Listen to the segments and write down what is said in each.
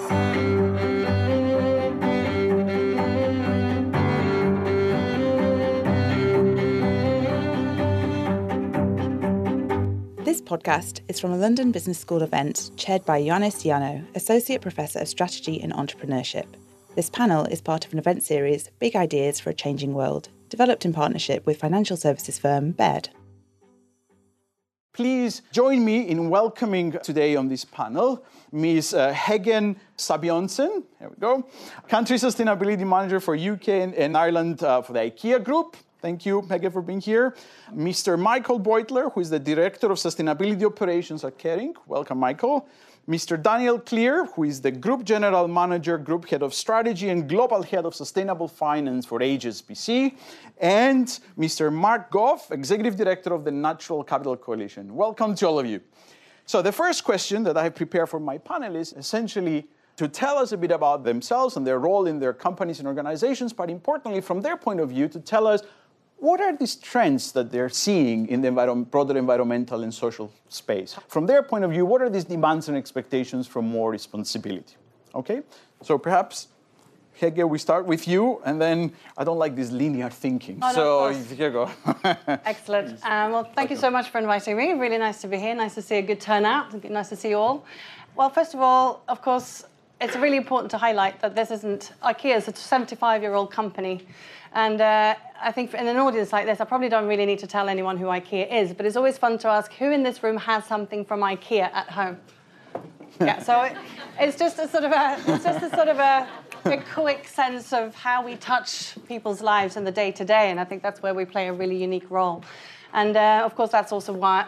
This podcast is from a London Business School event chaired by Ioannis Yiannou, Associate Professor of Strategy and Entrepreneurship. This panel is part of an event series, Big Ideas for a Changing World, developed in partnership with financial services firm Baird. Please join me in welcoming today on this panel Ms. Hege Sabjørnsen, here we go, Country Sustainability Manager for UK and Ireland for the IKEA Group. Thank you, Hege, for being here. Mr. Michael Beutler, who is the Director of Sustainability Operations at Kering. Welcome, Michael. Mr. Daniel Clear, who is the Group General Manager, Group Head of Strategy and Global Head of Sustainable Finance for HSBC. And Mr. Mark Goff, Executive Director of the Natural Capital Coalition. Welcome to all of you. So the first question that I have prepared for my panelists essentially to tell us a bit about themselves and their role in their companies and organizations, but importantly, from their point of view, to tell us what are these trends that they're seeing in the broader environmental and social space? From their point of view, what are these demands and expectations for more responsibility? Okay, so perhaps, Hege, we start with you, and then I don't like this linear thinking. Oh, no, here you go. Excellent. Well, thank you so much for inviting me. Really nice to be here. Nice to see a good turnout. Nice to see you all. Well, first of all, of course, it's really important to highlight that this isn't, IKEA is a 75-year-old company. And I think in an audience like this, I probably don't really need to tell anyone who IKEA is, but it's always fun to ask who in this room has something from IKEA at home. Yeah, so it's just a sort of a quick sense of how we touch people's lives in the day-to-day, and I think that's where we play a really unique role. And of course, that's also why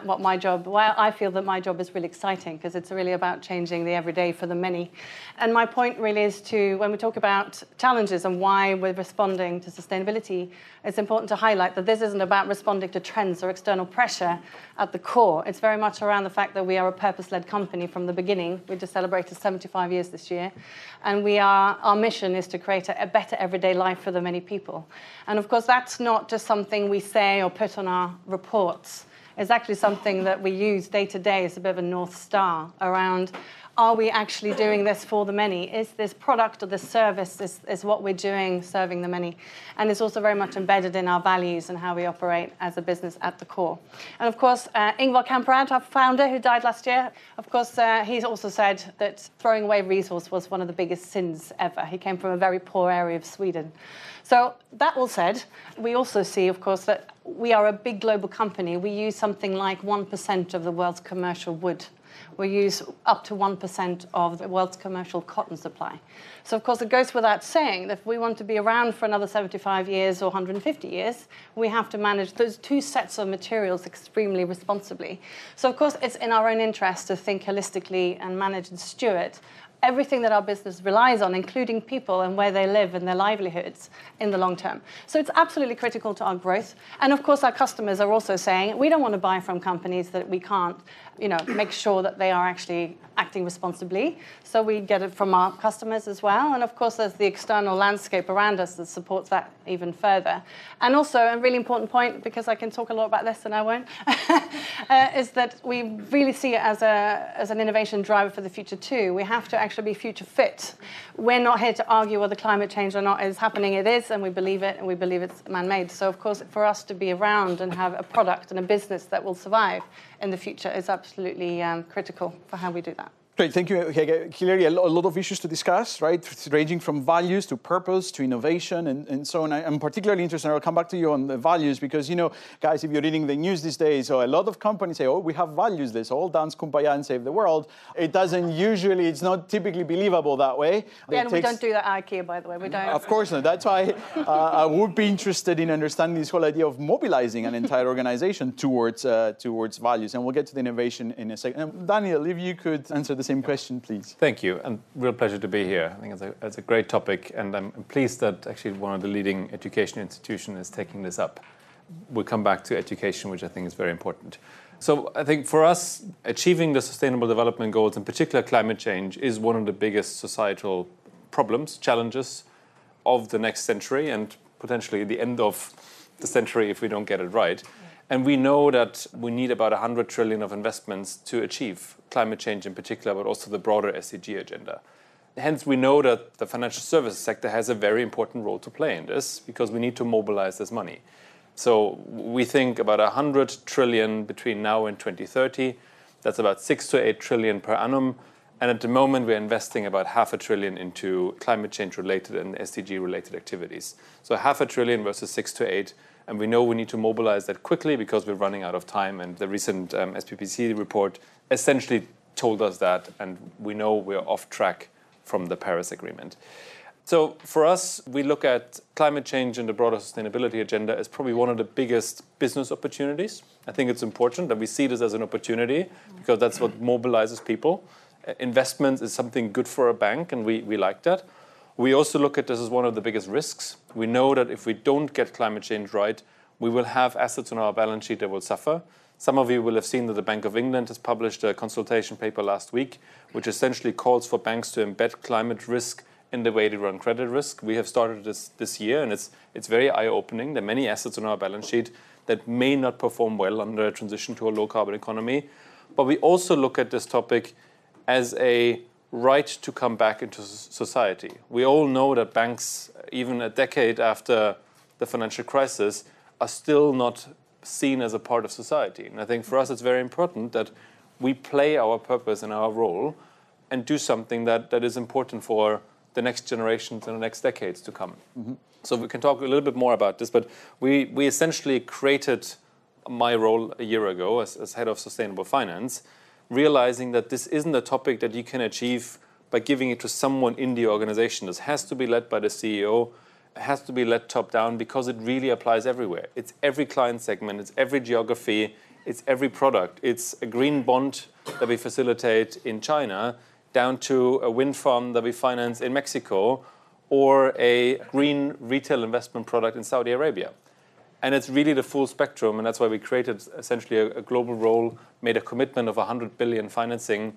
I feel that my job is really exciting, because it's really about changing the everyday for the many. And my point really is to, when we talk about challenges and why we're responding to sustainability, it's important to highlight that this isn't about responding to trends or external pressure at the core. It's very much around the fact that we are a purpose-led company from the beginning. We just celebrated 75 years this year. And our mission is to create a better everyday life for the many people. And of course, that's not just something we say or put on our reports. It's actually something that we use day to day as a bit of a North Star around, are we actually doing this for the many? Is this product or this service is what we're doing serving the many? And it's also very much embedded in our values and how we operate as a business at the core. And of course, Ingvar Kamprad, our founder, who died last year, of course, he's also said that throwing away resource was one of the biggest sins ever. He came from a very poor area of Sweden. So that all said, we also see, of course, that we are a big global company. We use something like 1% of the world's commercial wood. We use up to 1% of the world's commercial cotton supply. So, of course, it goes without saying that if we want to be around for another 75 years or 150 years, we have to manage those two sets of materials extremely responsibly. So, of course, it's in our own interest to think holistically and manage and steward everything that our business relies on, including people and where they live and their livelihoods in the long term. So it's absolutely critical to our growth. And of course, our customers are also saying, we don't want to buy from companies that we can't, make sure that they are actually acting responsibly. So we get it from our customers as well. And of course, there's the external landscape around us that supports that even further. And also, a really important point, because I can talk a lot about this and I won't, is that we really see it as an innovation driver for the future too. We have to actually be future fit. We're not here to argue whether climate change or not is happening. It is, and we believe it, and we believe it's man-made. So of course, for us to be around and have a product and a business that will survive in the future is absolutely critical for how we do that. Great, thank you, Hege. Clearly, a lot of issues to discuss, right? Ranging from values to purpose to innovation and so on. I'm particularly interested, and I'll come back to you on the values, because, guys, if you're reading the news these days, so a lot of companies say, we have values, let's all dance kumbaya and save the world. It's not typically believable that way. Yeah, and we don't do that at IKEA, by the way. We don't. Of course not. That's why I would be interested in understanding this whole idea of mobilizing an entire organization towards values. And we'll get to the innovation in a second. Daniel, if you could answer the same question, please. Thank you, and real pleasure to be here. I think it's a great topic, and I'm pleased that actually one of the leading education institutions is taking this up. We'll come back to education, which I think is very important. So I think for us, achieving the Sustainable Development Goals, in particular climate change, is one of the biggest societal problems, challenges of the next century, and potentially the end of the century if we don't get it right. And we know that we need about 100 trillion of investments to achieve climate change in particular, but also the broader SDG agenda. Hence, we know that the financial services sector has a very important role to play in this because we need to mobilize this money. So we think about 100 trillion between now and 2030. That's about 6 to 8 trillion per annum. And at the moment, we're investing about $500 billion into climate change related and SDG related activities. So $500 billion versus 6 to 8. And we know we need to mobilize that quickly because we're running out of time. And the recent SPPC report essentially told us that. And we know we're off track from the Paris Agreement. So for us, we look at climate change and the broader sustainability agenda as probably one of the biggest business opportunities. I think it's important that we see this as an opportunity because that's what mobilizes people. Investments is something good for a bank, and we like that. We also look at this as one of the biggest risks. We know that if we don't get climate change right, we will have assets on our balance sheet that will suffer. Some of you will have seen that the Bank of England has published a consultation paper last week, which essentially calls for banks to embed climate risk in the way they run credit risk. We have started this year, and it's very eye-opening. There are many assets on our balance sheet that may not perform well under a transition to a low-carbon economy. But we also look at this topic as a right to come back into society. We all know that banks, even a decade after the financial crisis, are still not seen as a part of society. And I think for us it's very important that we play our purpose and our role and do something that is important for the next generations and the next decades to come. Mm-hmm. So we can talk a little bit more about this, but we essentially created my role a year ago as head of sustainable finance, realizing that this isn't a topic that you can achieve by giving it to someone in the organization. This has to be led by the CEO. It has to be led top down because it really applies everywhere. It's every client segment, it's every geography, it's every product. It's a green bond that we facilitate in China down to a wind farm that we finance in Mexico or a green retail investment product in Saudi Arabia. And it's really the full spectrum, and that's why we created essentially a global role, made a commitment of 100 billion financing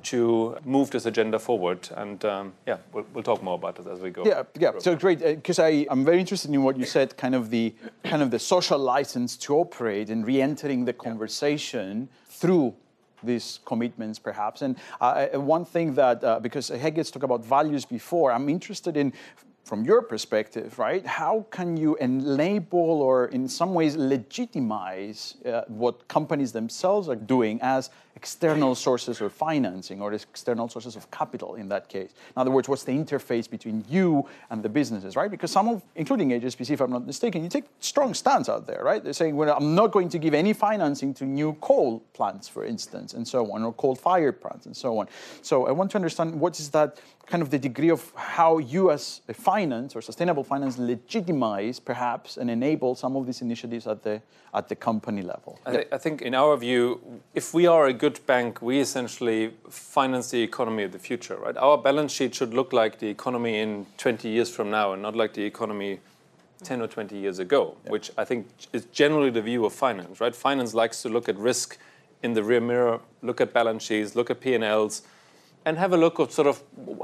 to move this agenda forward. And we'll talk more about it as we go. Yeah. So great, because I'm very interested in what you said, kind of the social license to operate and re-entering the conversation through these commitments, perhaps. And one thing that, because Hege's talked about values before, I'm interested in, from your perspective, right, how can you enable or in some ways legitimize what companies themselves are doing as external sources of financing or external sources of capital in that case? In other words, what's the interface between you and the businesses, right? Because some of, including HSBC, if I'm not mistaken, you take strong stance out there, right? They're saying, well, I'm not going to give any financing to new coal plants, for instance, and so on, or coal-fired plants and so on. So I want to understand what is that kind of the degree of how you as a finance or sustainable finance legitimize perhaps and enable some of these initiatives at the company level. I think in our view, if we are a good bank, we essentially finance the economy of the future, right? Our balance sheet should look like the economy in 20 years from now and not like the economy 10 or 20 years ago, which I think is generally the view of finance, right? Finance likes to look at risk in the rear mirror, look at balance sheets, look at P&Ls, and have a look at sort of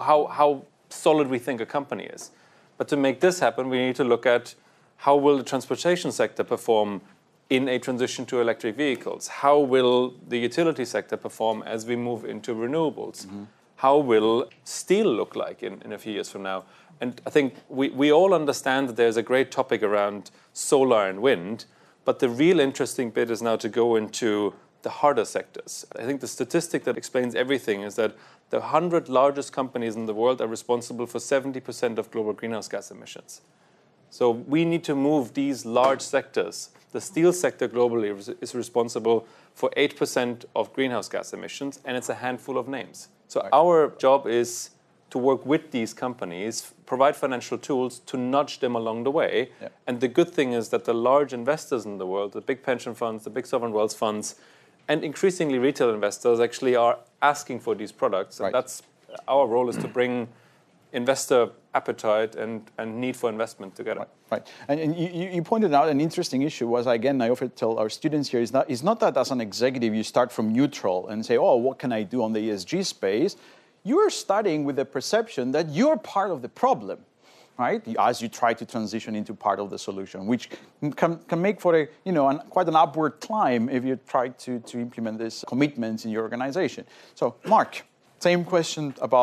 how solid we think a company is. But to make this happen, we need to look at how will the transportation sector perform in a transition to electric vehicles? How will the utility sector perform as we move into renewables? Mm-hmm. How will steel look like in a few years from now? And I think we all understand that there's a great topic around solar and wind, but the real interesting bit is now to go into the harder sectors. I think the statistic that explains everything is that the 100 largest companies in the world are responsible for 70% of global greenhouse gas emissions. So we need to move these large sectors. The steel sector globally is responsible for 8% of greenhouse gas emissions, and it's a handful of names. So our job is to work with these companies, provide financial tools to nudge them along the way. Yeah. And the good thing is that the large investors in the world, the big pension funds, the big sovereign wealth funds, and increasingly retail investors actually are asking for these products. And that's our role, is to bring investor appetite and need for investment together. Right. And you pointed out an interesting issue was, again, I often tell our students here, is not that as an executive you start from neutral and say, oh, what can I do on the ESG space? You're starting with the perception that you're part of the problem, right? As you try to transition into part of the solution, which can make for quite an upward climb if you try to implement these commitments in your organization. So, Mark, same question about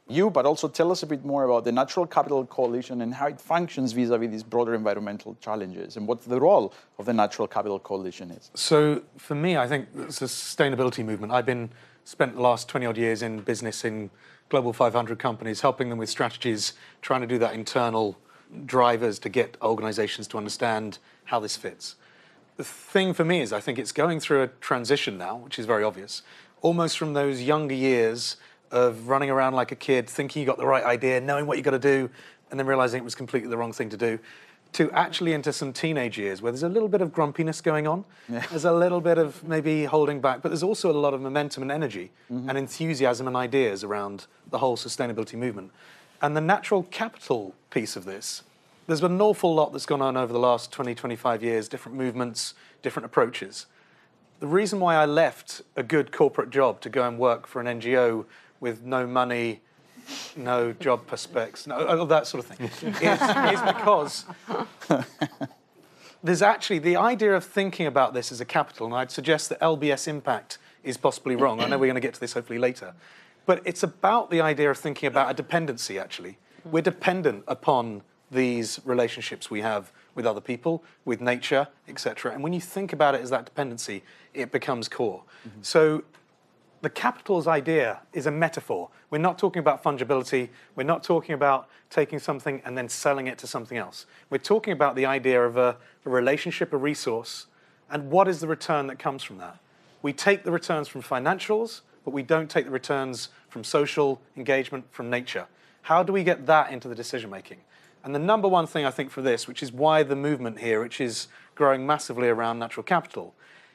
you, but also tell us a bit more about the Natural Capital Coalition and how it functions vis-a-vis these broader environmental challenges and what the role of the Natural Capital Coalition is. So for me, I think it's a sustainability movement. I've spent the last 20 odd years in business in Global 500 companies, helping them with strategies, trying to do that internal drivers to get organizations to understand how this fits. The thing for me is I think it's going through a transition now, which is very obvious, almost from those younger years of running around like a kid, thinking you got the right idea, knowing what you got to do, and then realizing it was completely the wrong thing to do, to actually into some teenage years where there's a little bit of grumpiness going on. Yeah. There's a little bit of maybe holding back, but there's also a lot of momentum and energy and enthusiasm and ideas around the whole sustainability movement. And the natural capital piece of this, there's been an awful lot that's gone on over the last 20, 25 years, different movements, different approaches. The reason why I left a good corporate job to go and work for an NGO with no money, no job prospects, no that sort of thing, is because there's actually the idea of thinking about this as a capital, and I'd suggest that LBS impact is possibly wrong. I know we're going to get to this hopefully later. But it's about the idea of thinking about a dependency, actually. We're dependent upon these relationships we have with other people, with nature, etc. And when you think about it as that dependency, it becomes core. So the capital's idea is a metaphor. We're not talking about fungibility. We're not talking about taking something and then selling it to something else. We're talking about the idea of a relationship, a resource, and what is the return that comes from that. We take the returns from financials, but we don't take the returns from social engagement, from nature. How do we get that into the decision making? And the number one thing I think for this, which is why the movement here, which is growing massively around natural capital,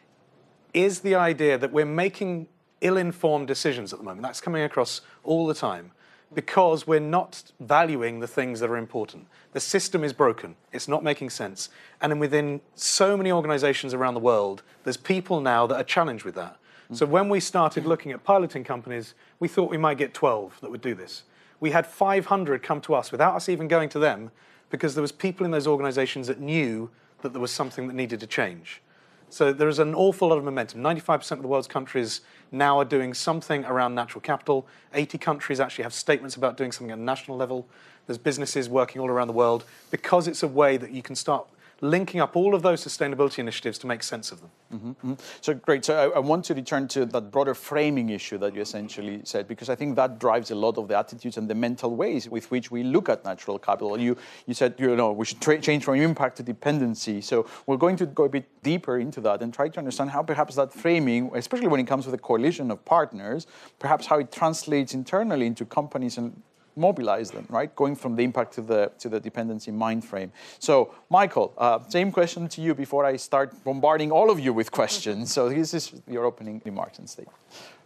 is the idea that we're making ill-informed decisions at the moment. That's coming across all the time because we're not valuing the things that are important. The system is broken. It's not making sense. And then within so many organizations around the world, there's people now that are challenged with that. So when we started looking at piloting companies, we thought we might get 12 that would do this. We had 500 come to us without us even going to them because there was people in those organizations that knew that there was something that needed to change. So there is an awful lot of momentum. 95% of the world's countries now are doing something around natural capital. 80 countries actually have statements about doing something at a national level. There's businesses working all around the world because it's a way that you can start linking up all of those sustainability initiatives to make sense of them. So great. So I want to return to that broader framing issue that you essentially said, because I think that drives a lot of the attitudes and the mental ways with which we look at natural capital. You said, we should change from impact to dependency. So we're going to go a bit deeper into that and try to understand how perhaps that framing, especially when it comes with a coalition of partners, perhaps how it translates internally into companies and mobilize them, right? Going from the impact to the dependency mind frame. So, Michael, same question to you before I start bombarding all of you with questions. So this is your opening remarks and statement.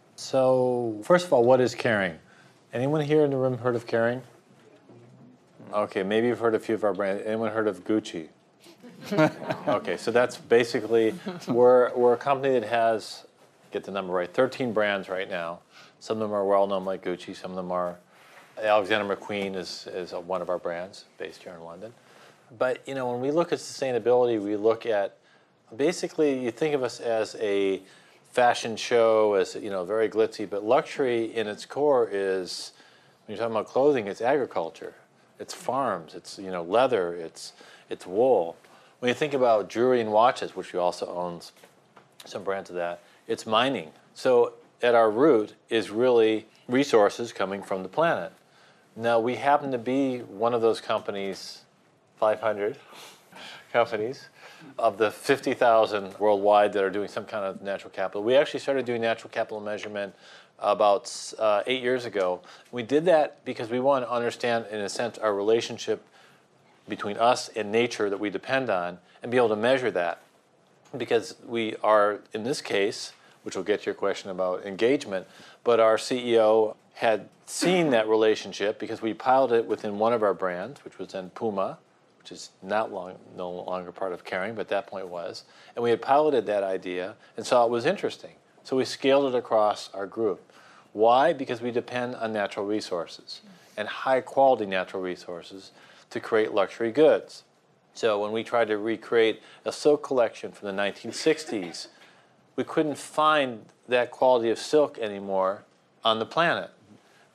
So, first of all, what is caring? Anyone here in the room heard of caring? Okay, maybe you've heard a few of our brands. Anyone heard of Gucci? Okay, so that's basically, we're a company that has, get the number right, 13 brands right now. Some of them are well-known like Gucci, some of them are Alexander McQueen is one of our brands based here in London. But, when we look at sustainability, we look at, basically, you think of us as a fashion show, as, very glitzy, but luxury in its core is, when you're talking about clothing, it's agriculture, it's farms, it's, leather, it's wool. When you think about jewelry and watches, which we also own some brands of that, it's mining. So at our root is really resources coming from the planet. Now, we happen to be one of those companies, 500 companies, of the 50,000 worldwide that are doing some kind of natural capital. We actually started doing natural capital measurement about 8 years ago. We did that because we want to understand, in a sense, our relationship between us and nature that we depend on and be able to measure that. Because we are, in this case, which will get to your question about engagement, but our CEO had seen that relationship because we piloted it within one of our brands, which was then Puma, which is no longer part of Kering, but at that point was. And we had piloted that idea and saw it was interesting. So we scaled it across our group. Why? Because we depend on natural resources and high-quality natural resources to create luxury goods. So when we tried to recreate a silk collection from the 1960s, we couldn't find that quality of silk anymore on the planet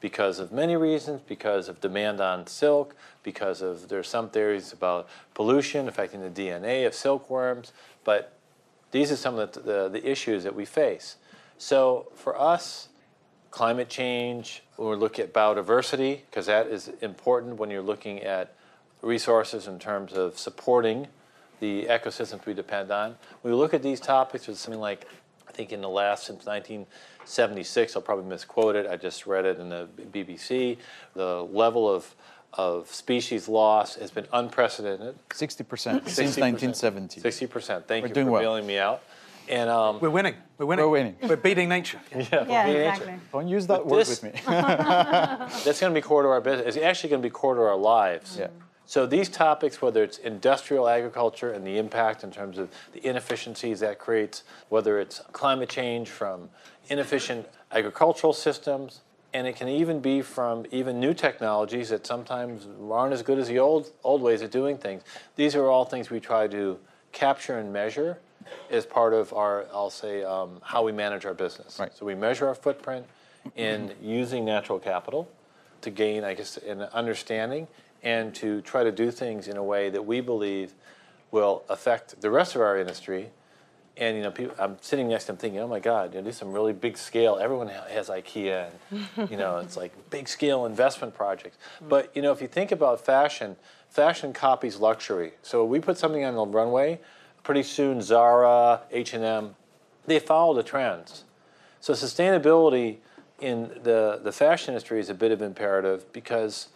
because of many reasons, because of demand on silk, because of there's some theories about pollution affecting the DNA of silkworms, but these are some of the issues that we face. So for us, climate change, we're looking at biodiversity, because that is important when you're looking at resources in terms of supporting the ecosystems we depend on. When we look at these topics, there's something like, I think in the last, since 1976, I'll probably misquote it, I just read it in the BBC, the level of species loss has been unprecedented. 60% since 1970. 60%, thank you doing for well. bailing me out. And We're winning. We're winning. We're beating nature. Yeah, exactly. Don't use that word with me. That's going to be core to our business. It's actually going to be core to our lives. Yeah. So these topics, whether it's industrial agriculture and the impact in terms of the inefficiencies that creates, whether it's climate change from inefficient agricultural systems, and it can even be from even new technologies that sometimes aren't as good as the old ways of doing things. These are all things we try to capture and measure as part of our, I'll say, how we manage our business. Right. So we measure our footprint in using natural capital to gain, I guess, an understanding and to try to do things in a way that we believe will affect the rest of our industry. And, you know, people, I'm sitting next to them thinking, oh my God, you know, there's some really big scale. Everyone has IKEA, and, you know, it's like big scale investment projects. But, you know, if you think about fashion, fashion copies luxury. So we put something on the runway, pretty soon Zara, H&M, they follow the trends. So sustainability in the fashion industry is a bit of imperative because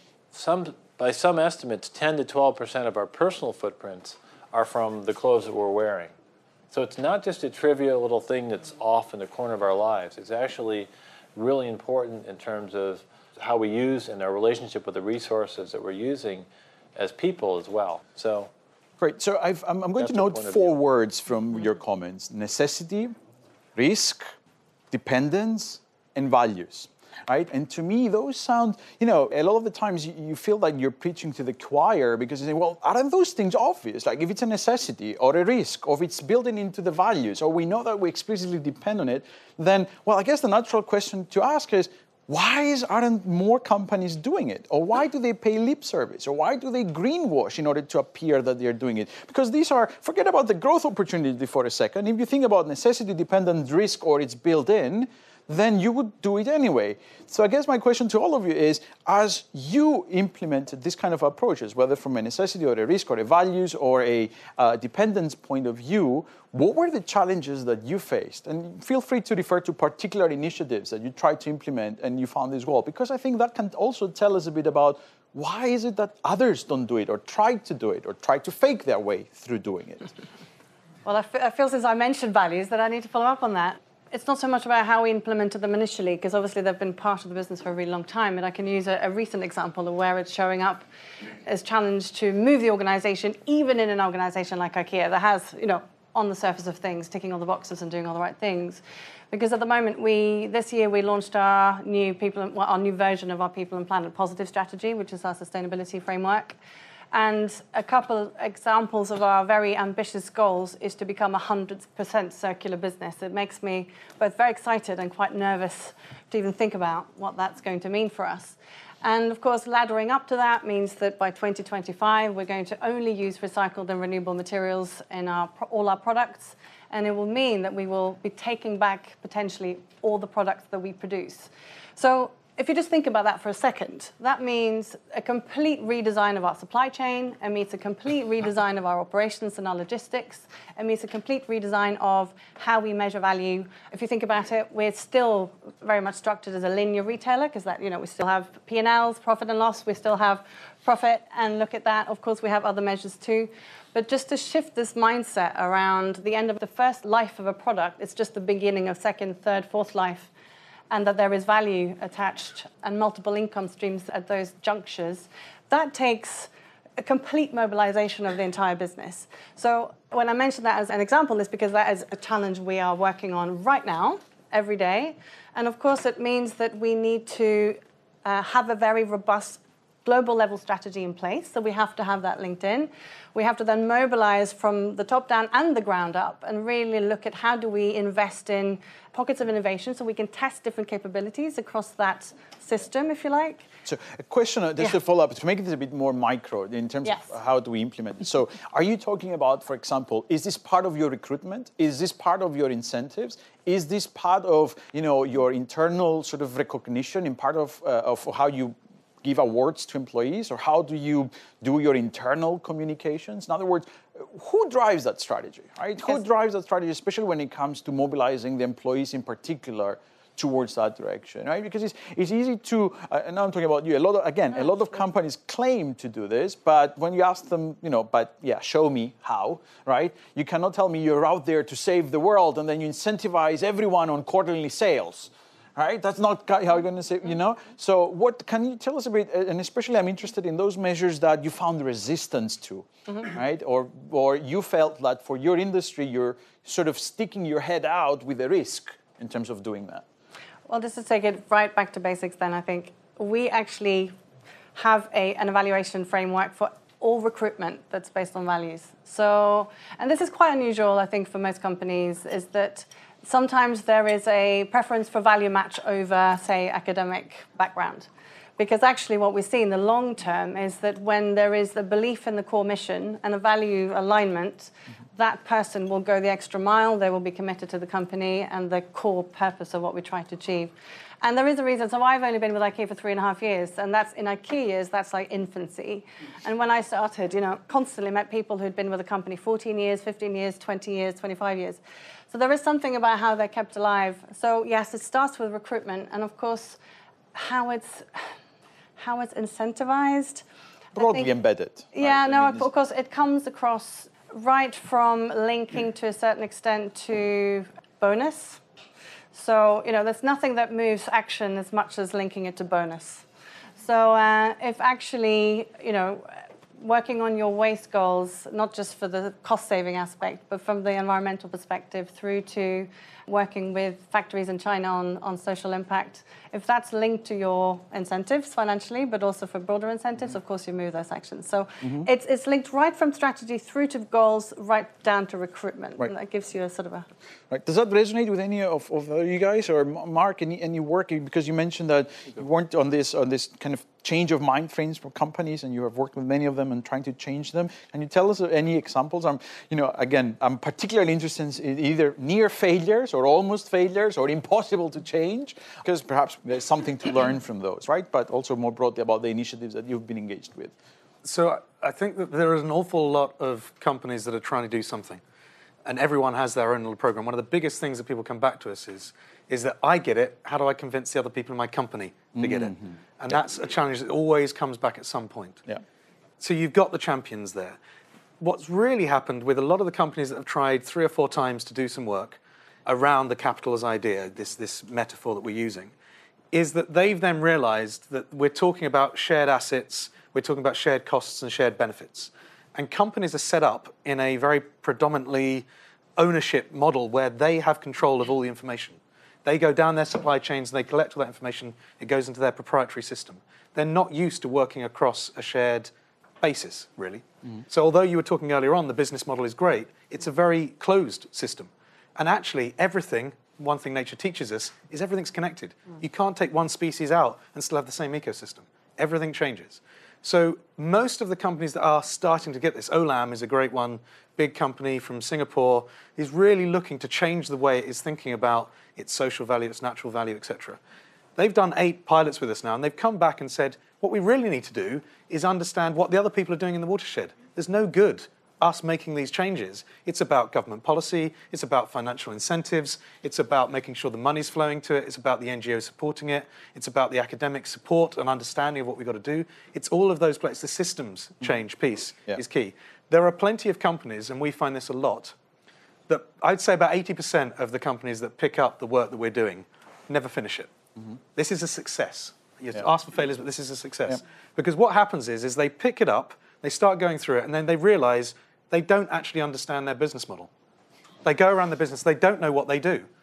by some estimates, 10 to 12% of our personal footprints are from the clothes that we're wearing. So it's not just a trivial little thing that's off in the corner of our lives. It's actually really important in terms of how we use and our relationship with the resources that we're using as people as well. So, great. So I'm going to note 4 words from your comments: necessity, risk, dependence, and values. Right? And to me, those sound, you know, a lot of the times you feel like you're preaching to the choir because you say, well, aren't those things obvious? Like if it's a necessity or a risk, or if it's building into the values, or we know that we explicitly depend on it, then, well, I guess the natural question to ask is, why aren't more companies doing it? Or why do they pay lip service? Or why do they greenwash in order to appear that they're doing it? Because these are, forget about the growth opportunity for a second. If you think about necessity, dependent, risk, or it's built in, then you would do it anyway. So I guess my question to all of you is, as you implemented this kind of approaches, whether from a necessity or a risk or a values or a dependence point of view, what were the challenges that you faced? And feel free to refer to particular initiatives that you tried to implement and you found this well, because I think that can also tell us a bit about why is it that others don't do it or try to do it or try to fake their way through doing it? Well, I feel since I mentioned values that I need to follow up on that. It's not so much about how we implemented them initially, because obviously they've been part of the business for a really long time, but I can use a recent example of where it's showing up as challenge to move the organization, even in an organization like IKEA that has, you know, on the surface of things, ticking all the boxes and doing all the right things. Because at the moment, this year we launched our new version of our People and Planet Positive strategy, which is our sustainability framework. And a couple examples of our very ambitious goals is to become a 100% circular business. It makes me both very excited and quite nervous to even think about what that's going to mean for us. And of course, laddering up to that means that by 2025, we're going to only use recycled and renewable materials in all our products. And it will mean that we will be taking back potentially all the products that we produce. So if you just think about that for a second, that means a complete redesign of our supply chain. It means a complete redesign of our operations and our logistics. It means a complete redesign of how we measure value. If you think about it, we're still very much structured as a linear retailer because that, you know, we still have P&Ls, profit and loss. We still have profit, and look at that. Of course, we have other measures too. But just to shift this mindset around the end of the first life of a product, it's just the beginning of second, third, fourth life, and that there is value attached and multiple income streams at those junctures, that takes a complete mobilization of the entire business. So when I mention that as an example, it's because that is a challenge we are working on right now, every day. And of course, it means that we need to have a very robust global level strategy in place. So we have to have that linked in. We have to then mobilize from the top down and the ground up and really look at how do we invest in pockets of innovation so we can test different capabilities across that system, if you like. So a question, just to follow up, to make it a bit more micro in terms of how do we implement it. So are you talking about, for example, is this part of your recruitment? Is this part of your incentives? Is this part of, your internal sort of recognition and part of how you give awards to employees, or how do you do your internal communications? In other words, who drives that strategy, right? Yes. Who drives that strategy, especially when it comes to mobilizing the employees in particular towards that direction, right? Because it's easy to, and now I'm talking about you, a lot of companies claim to do this, but when you ask them, show me how, right? You cannot tell me you're out there to save the world and then you incentivize everyone on quarterly sales. Right? That's not how you're going to say, So what can you tell us a bit, and especially I'm interested in those measures that you found resistance to, right? Or you felt that for your industry, you're sort of sticking your head out with the risk in terms of doing that. Well, just to take it right back to basics then, I think we actually have an evaluation framework for all recruitment that's based on values. So, and this is quite unusual, I think, for most companies, is that sometimes there is a preference for value match over, say, academic background. Because actually what we see in the long term is that when there is a belief in the core mission and a value alignment, that person will go the extra mile, they will be committed to the company and the core purpose of what we try to achieve. And there is a reason. So I've only been with IKEA for 3.5 years, and that's in IKEA years, that's like infancy. And when I started, constantly met people who'd been with the company 14 years, 15 years, 20 years, 25 years. So there is something about how they're kept alive. So yes, it starts with recruitment, and of course, how it's incentivized. Broadly embedded. Yeah, right? Of course, it comes across right from linking to a certain extent to bonus. So, there's nothing that moves action as much as linking it to bonus. So if actually, working on your waste goals, not just for the cost-saving aspect, but from the environmental perspective through to working with factories in China on social impact, if that's linked to your incentives financially, but also for broader incentives, of course you move those actions. So it's linked right from strategy through to goals, right down to recruitment. Right. And that gives you a sort of a... Right. Does that resonate with any of you guys, or Mark, any work? Because you mentioned that you weren't on this kind of change of mind frames for companies, and you have worked with many of them and trying to change them. Can you tell us any examples? I'm particularly interested in either near failures or almost failures or impossible to change, because perhaps there's something to learn from those, right? But also more broadly about the initiatives that you've been engaged with. So I think that there is an awful lot of companies that are trying to do something, and everyone has their own little program. One of the biggest things that people come back to us is that I get it, how do I convince the other people in my company to get it? And that's a challenge that always comes back at some point. Yeah. So you've got the champions there. What's really happened with a lot of the companies that have tried 3 or 4 times to do some work around the capital as idea, this metaphor that we're using, is that they've then realized that we're talking about shared assets, we're talking about shared costs and shared benefits. And companies are set up in a very predominantly ownership model where they have control of all the information. They go down their supply chains and they collect all that information. It goes into their proprietary system. They're not used to working across a shared basis, really. So although you were talking earlier on, the business model is great, it's a very closed system. And actually, everything, one thing nature teaches us, is everything's connected. You can't take one species out and still have the same ecosystem. Everything changes. So most of the companies that are starting to get this, Olam is a great one, big company from Singapore, is really looking to change the way it is thinking about its social value, its natural value, etc. They've done 8 pilots with us now, and they've come back and said, what we really need to do is understand what the other people are doing in the watershed. There's no good us making these changes. It's about government policy, it's about financial incentives, it's about making sure the money's flowing to it, it's about the NGOs supporting it, it's about the academic support and understanding of what we've got to do. It's all of those places. The systems change piece is key. There are plenty of companies, and we find this a lot, that I'd say about 80% of the companies that pick up the work that we're doing never finish it. This is a success. You ask for failures, but this is a success. Because what happens is they pick it up, they start going through it, and then they realize they don't actually understand their business model. They go around the business, they don't know what they do.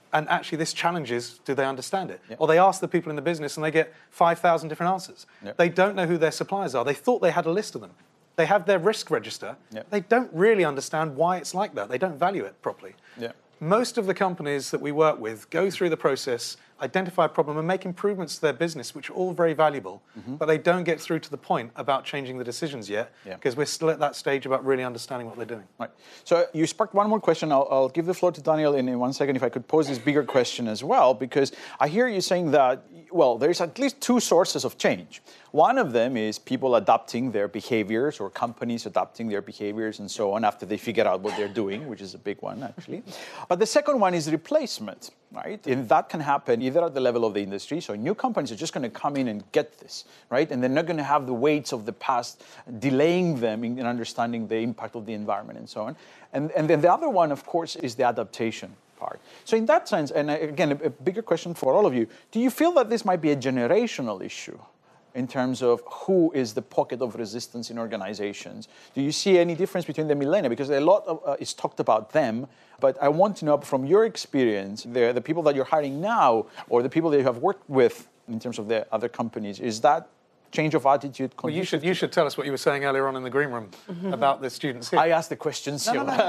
And actually, this challenges, do they understand it? Or they ask the people in the business and they get 5,000 different answers. They don't know who their suppliers are. They thought they had a list of them. They have their risk register. They don't really understand why it's like that. They don't value it properly. Most of the companies that we work with go through the process, identify a problem and make improvements to their business, which are all very valuable, but they don't get through to the point about changing the decisions yet, because we're still at that stage about really understanding what they're doing. Right. So you sparked one more question. I'll give the floor to Daniel in 1 second if I could pose this bigger question as well, because I hear you saying that, well, there's at least two sources of change. One of them is people adapting their behaviors or companies adapting their behaviors and so on after they figure out what they're doing, which is a big one, actually. But the second one is replacement, right? And that can happen either at the level of the industry, so new companies are just going to come in and get this, right? And they're not going to have the weights of the past delaying them in understanding the impact of the environment and so on. And then the other one, of course, is the adaptation part. So in that sense, and again, a bigger question for all of you, do you feel that this might be a generational issue in terms of who is the pocket of resistance in organizations? Do you see any difference between the millennia? Because a lot is talked about them, but I want to know from your experience, the people that you're hiring now or the people that you have worked with in terms of the other companies, is that change of attitude? Well, you should tell us what you were saying earlier on in the green room about the students here. I asked the questions. No. I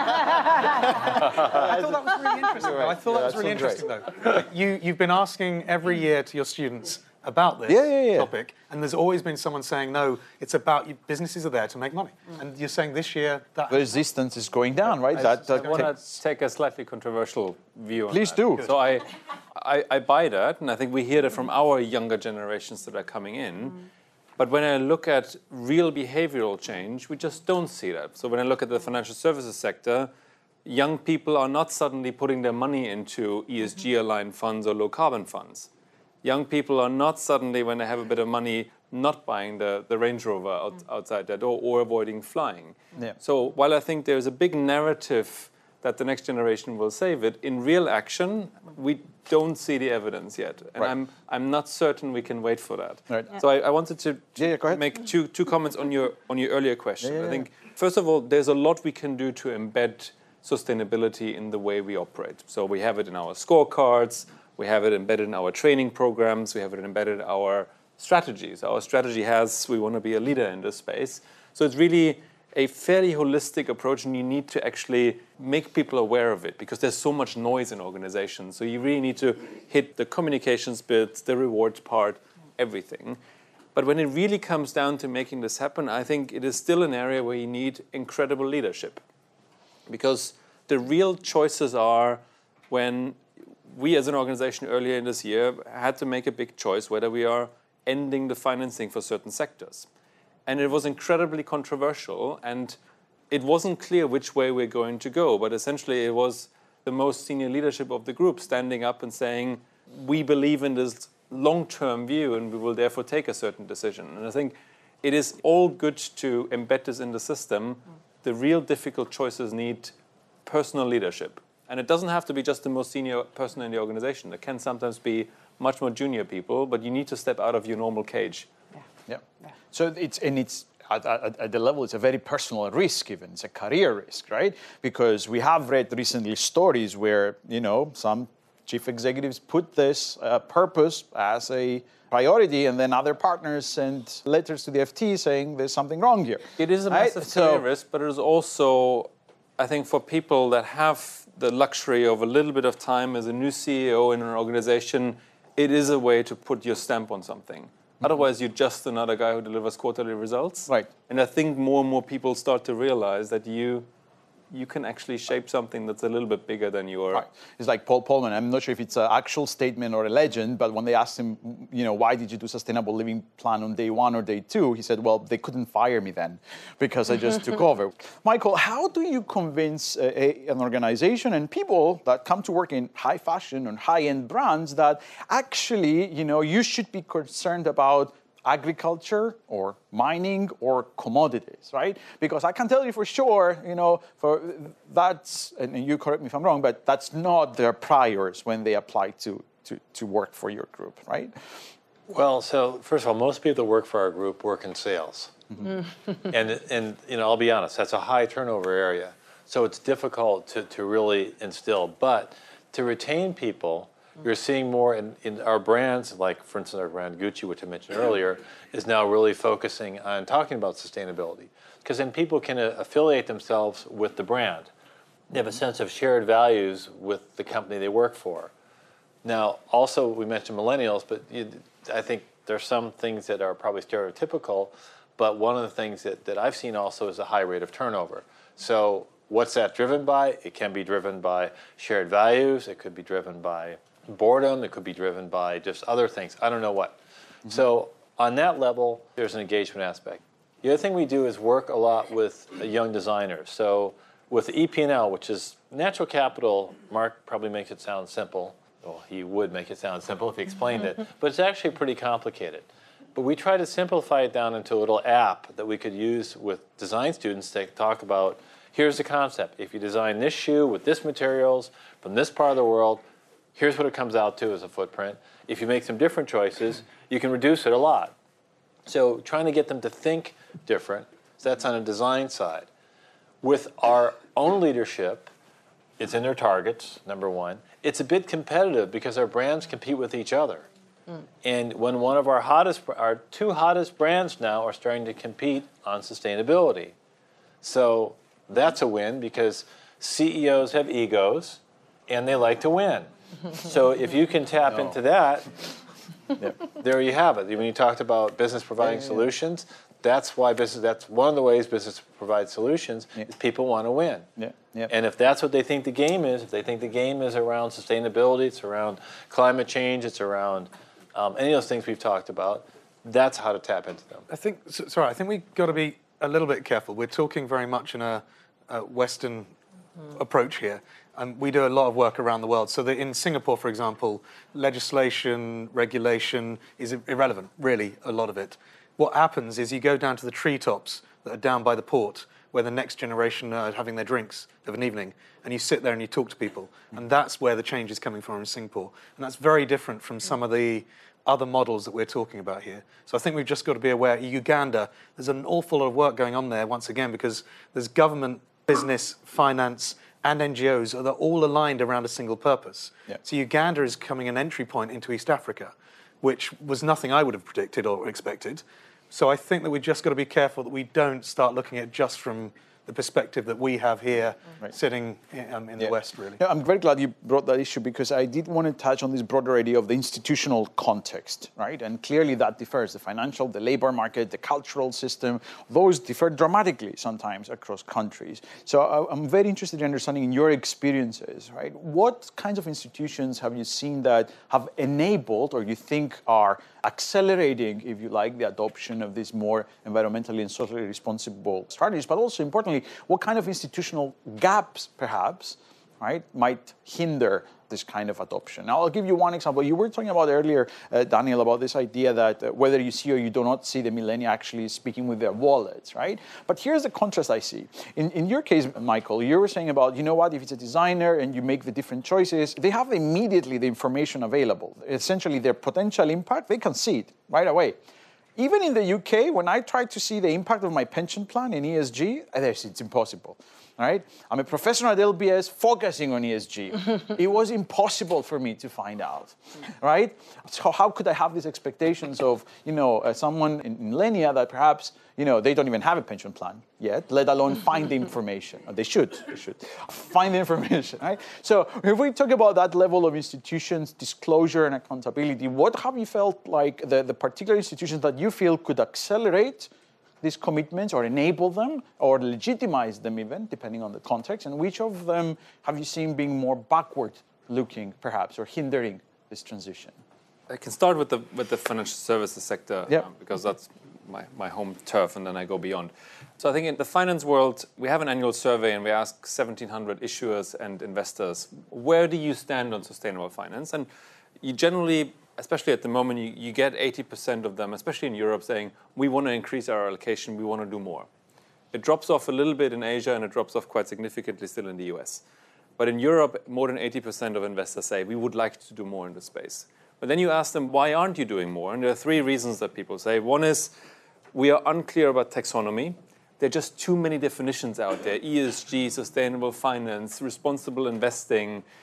thought that was really interesting. I thought that was really interesting, though. You've been asking every year to your students about this topic, and there's always been someone saying, no, it's about businesses are there to make money. And you're saying this year that the resistance is going down, right? I want to take a slightly controversial view on Please that. do. So I buy that, and I think we hear that from our younger generations that are coming in. But when I look at real behavioral change, we just don't see that. So when I look at the financial services sector, young people are not suddenly putting their money into ESG-aligned funds or low-carbon funds. Young people are not suddenly, when they have a bit of money, not buying the Range Rover outside their door or avoiding flying. So while I think there's a big narrative that the next generation will save it, in real action, we don't see the evidence yet. And I'm not certain we can wait for that. So I wanted to make two comments on your earlier question. I think, first of all, there's a lot we can do to embed sustainability in the way we operate. So we have it in our scorecards, we have it embedded in our training programs, we have it embedded in our strategies. Our strategy has, we want to be a leader in this space. So it's really a fairly holistic approach, and you need to actually make people aware of it because there's so much noise in organizations. So you really need to hit the communications bits, the rewards part, everything. But when it really comes down to making this happen, I think it is still an area where you need incredible leadership. Because the real choices are when we as an organization earlier in this year had to make a big choice whether we are ending the financing for certain sectors. And it was incredibly controversial, and it wasn't clear which way we're going to go. But essentially, it was the most senior leadership of the group standing up and saying, we believe in this long-term view, and we will therefore take a certain decision. And I think it is all good to embed this in the system. The real difficult choices need personal leadership. And it doesn't have to be just the most senior person in the organization. It can sometimes be much more junior people, but you need to step out of your normal cage. So it's at the level, it's a very personal risk even. It's a career risk, right? Because we have read recently stories where, some chief executives put this purpose as a priority, and then other partners send letters to the FT saying there's something wrong here. It is a massive career risk, but it is also, I think, for people that have the luxury of a little bit of time as a new CEO in an organization, it is a way to put your stamp on something. Otherwise, you're just another guy who delivers quarterly results. Right. And I think more and more people start to realize that you can actually shape something that's a little bit bigger than you are. Right. It's like Paul Polman. I'm not sure if it's an actual statement or a legend, but when they asked him, why did you do sustainable living plan on day 1 or day 2? He said, well, they couldn't fire me then because I just took over. Michael, how do you convince an organization and people that come to work in high fashion and high-end brands that actually, you should be concerned about agriculture or mining or commodities, right? Because I can tell you for sure, that's, and you correct me if I'm wrong, but that's not their priors when they apply to work for your group, right? Well, so first of all, most people that work for our group work in sales. And I'll be honest, that's a high turnover area. So it's difficult to really instill. But to retain people, you're seeing more in our brands, like for instance our brand Gucci, which I mentioned earlier, is now really focusing on talking about sustainability. Because then people can affiliate themselves with the brand. They have a sense of shared values with the company they work for. Now, also we mentioned millennials, but I think there's some things that are probably stereotypical, but one of the things that I've seen also is a high rate of turnover. So what's that driven by? It can be driven by shared values. It could be driven by boredom. It could be driven by just other things. I don't know what. Mm-hmm. So on that level, there's an engagement aspect. The other thing we do is work a lot with young designers. So with EP&L, which is natural capital, Mark probably makes it sound simple. Well, he would make it sound simple if he explained it, but it's actually pretty complicated. But we try to simplify it down into a little app that we could use with design students to talk about, here's the concept. If you design this shoe with this materials from this part of the world, here's what it comes out to as a footprint. If you make some different choices, you can reduce it a lot. So trying to get them to think different, so that's on a design side. With our own leadership, it's in their targets, number one. It's a bit competitive because our brands compete with each other. And when one of our two hottest brands now are starting to compete on sustainability. So that's a win because CEOs have egos and they like to win. So if you can tap into that, there you have it. When you talked about business providing solutions, that's one of the ways business provides solutions, is people want to win. And if that's what they think the game is, if they think the game is around sustainability, it's around climate change, it's around any of those things we've talked about, that's how to tap into them. I think we've got to be a little bit careful. We're talking very much in a Western approach here. And we do a lot of work around the world. So in Singapore, for example, legislation, regulation is irrelevant, really, a lot of it. What happens is you go down to the treetops that are down by the port, where the next generation are having their drinks of an evening, and you sit there and you talk to people. And that's where the change is coming from in Singapore. And that's very different from some of the other models that we're talking about here. So I think we've just got to be aware. Uganda, there's an awful lot of work going on there, once again, because there's government, business, finance, and NGOs that are all aligned around a single purpose. So Uganda is becoming an entry point into East Africa, which was nothing I would have predicted or expected. So I think that we've just got to be careful that we don't start looking at it just from the perspective that we have here sitting in the West, really. Yeah, I'm very glad you brought that issue because I did want to touch on this broader idea of the institutional context, right? And clearly that differs. The financial, the labor market, the cultural system, those differ dramatically sometimes across countries. So I'm very interested in understanding in your experiences, right? What kinds of institutions have you seen that have enabled or you think are accelerating, if you like, the adoption of these more environmentally and socially responsible strategies, but also importantly, what kind of institutional gaps, perhaps, right, might hinder this kind of adoption? Now, I'll give you one example. You were talking about earlier, Daniel, about this idea that whether you see or you do not see the millennia actually speaking with their wallets, right? But here's the contrast I see. In your case, Michael, you were saying about, you know what, if it's a designer and you make the different choices, they have immediately the information available. Essentially, their potential impact, they can see it right away. Even in the UK, when I try to see the impact of my pension plan in ESG, it's impossible. All right? I'm a professional at LBS focusing on ESG. It was impossible for me to find out, right? So how could I have these expectations of, someone in millennia that perhaps, they don't even have a pension plan yet, let alone find the information. They should find the information, right? So if we talk about that level of institutions, disclosure and accountability, what have you felt like the particular institutions that you feel could accelerate these commitments or enable them or legitimize them even, depending on the context? And which of them have you seen being more backward-looking, perhaps, or hindering this transition? I can start with the financial services sector because that's my home turf, and then I go beyond. So I think in the finance world, we have an annual survey, and we ask 1,700 issuers and investors, where do you stand on sustainable finance? And you generally, especially at the moment, you get 80% of them, especially in Europe, saying, we want to increase our allocation, we want to do more. It drops off a little bit in Asia, and it drops off quite significantly still in the US. But in Europe, more than 80% of investors say, we would like to do more in this space. But then you ask them, why aren't you doing more? And there are three reasons that people say. One is, we are unclear about taxonomy. There are just too many definitions out there. ESG, sustainable finance, responsible investing.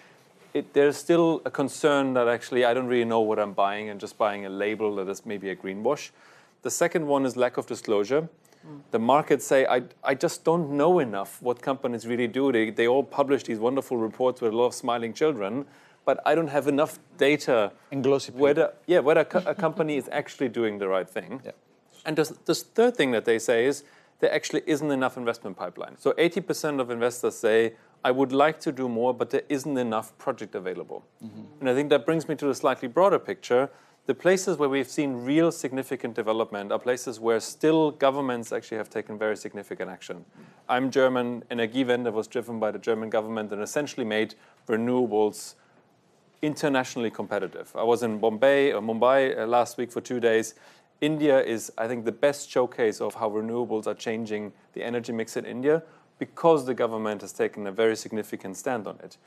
there's still a concern that actually I don't really know what I'm buying and just buying a label that is maybe a greenwash. The second one is lack of disclosure. The markets say, I just don't know enough what companies really do. They all publish these wonderful reports with a lot of smiling children, but I don't have enough data whether a company is actually doing the right thing. Yeah. And this third thing that they say is there actually isn't enough investment pipeline. So 80% of investors say, I would like to do more, but there isn't enough project available. And I think that brings me to a slightly broader picture. The places where we've seen real significant development are places where still governments actually have taken very significant action. I'm German. Energiewende was driven by the German government and essentially made renewables internationally competitive. I was in Mumbai last week for 2 days. India is, I think, the best showcase of how renewables are changing the energy mix in India, because the government has taken a very significant stand on it.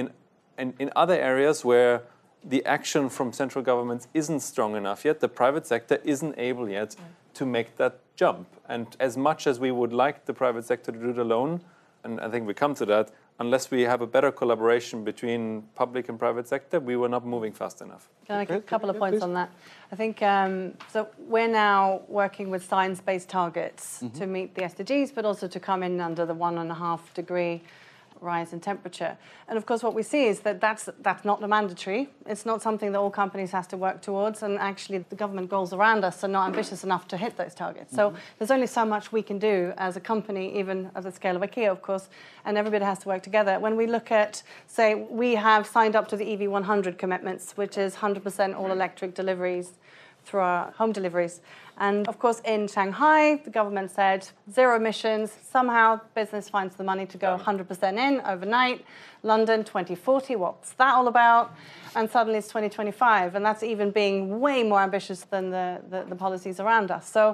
In other areas where the action from central governments isn't strong enough yet, the private sector isn't able yet to make that jump. And as much as we would like the private sector to do it alone, and I think we come to that, unless we have a better collaboration between public and private sector, we were not moving fast enough. Can I make a couple of points on that? I think, so we're now working with science-based targets to meet the SDGs, but also to come in under the 1.5 degree rise in temperature. And of course, what we see is that that's not mandatory. It's not something that all companies have to work towards. And actually, the government goals around us are not ambitious enough to hit those targets. So there's only so much we can do as a company, even at the scale of IKEA, of course, and everybody has to work together. When we look at, say, we have signed up to the EV100 commitments, which is 100% all electric deliveries through our home deliveries. And of course, in Shanghai, the government said 0 emissions. Somehow, business finds the money to go 100% in overnight. London, 2040, what's that all about? And suddenly it's 2025. And that's even being way more ambitious than the policies around us. So,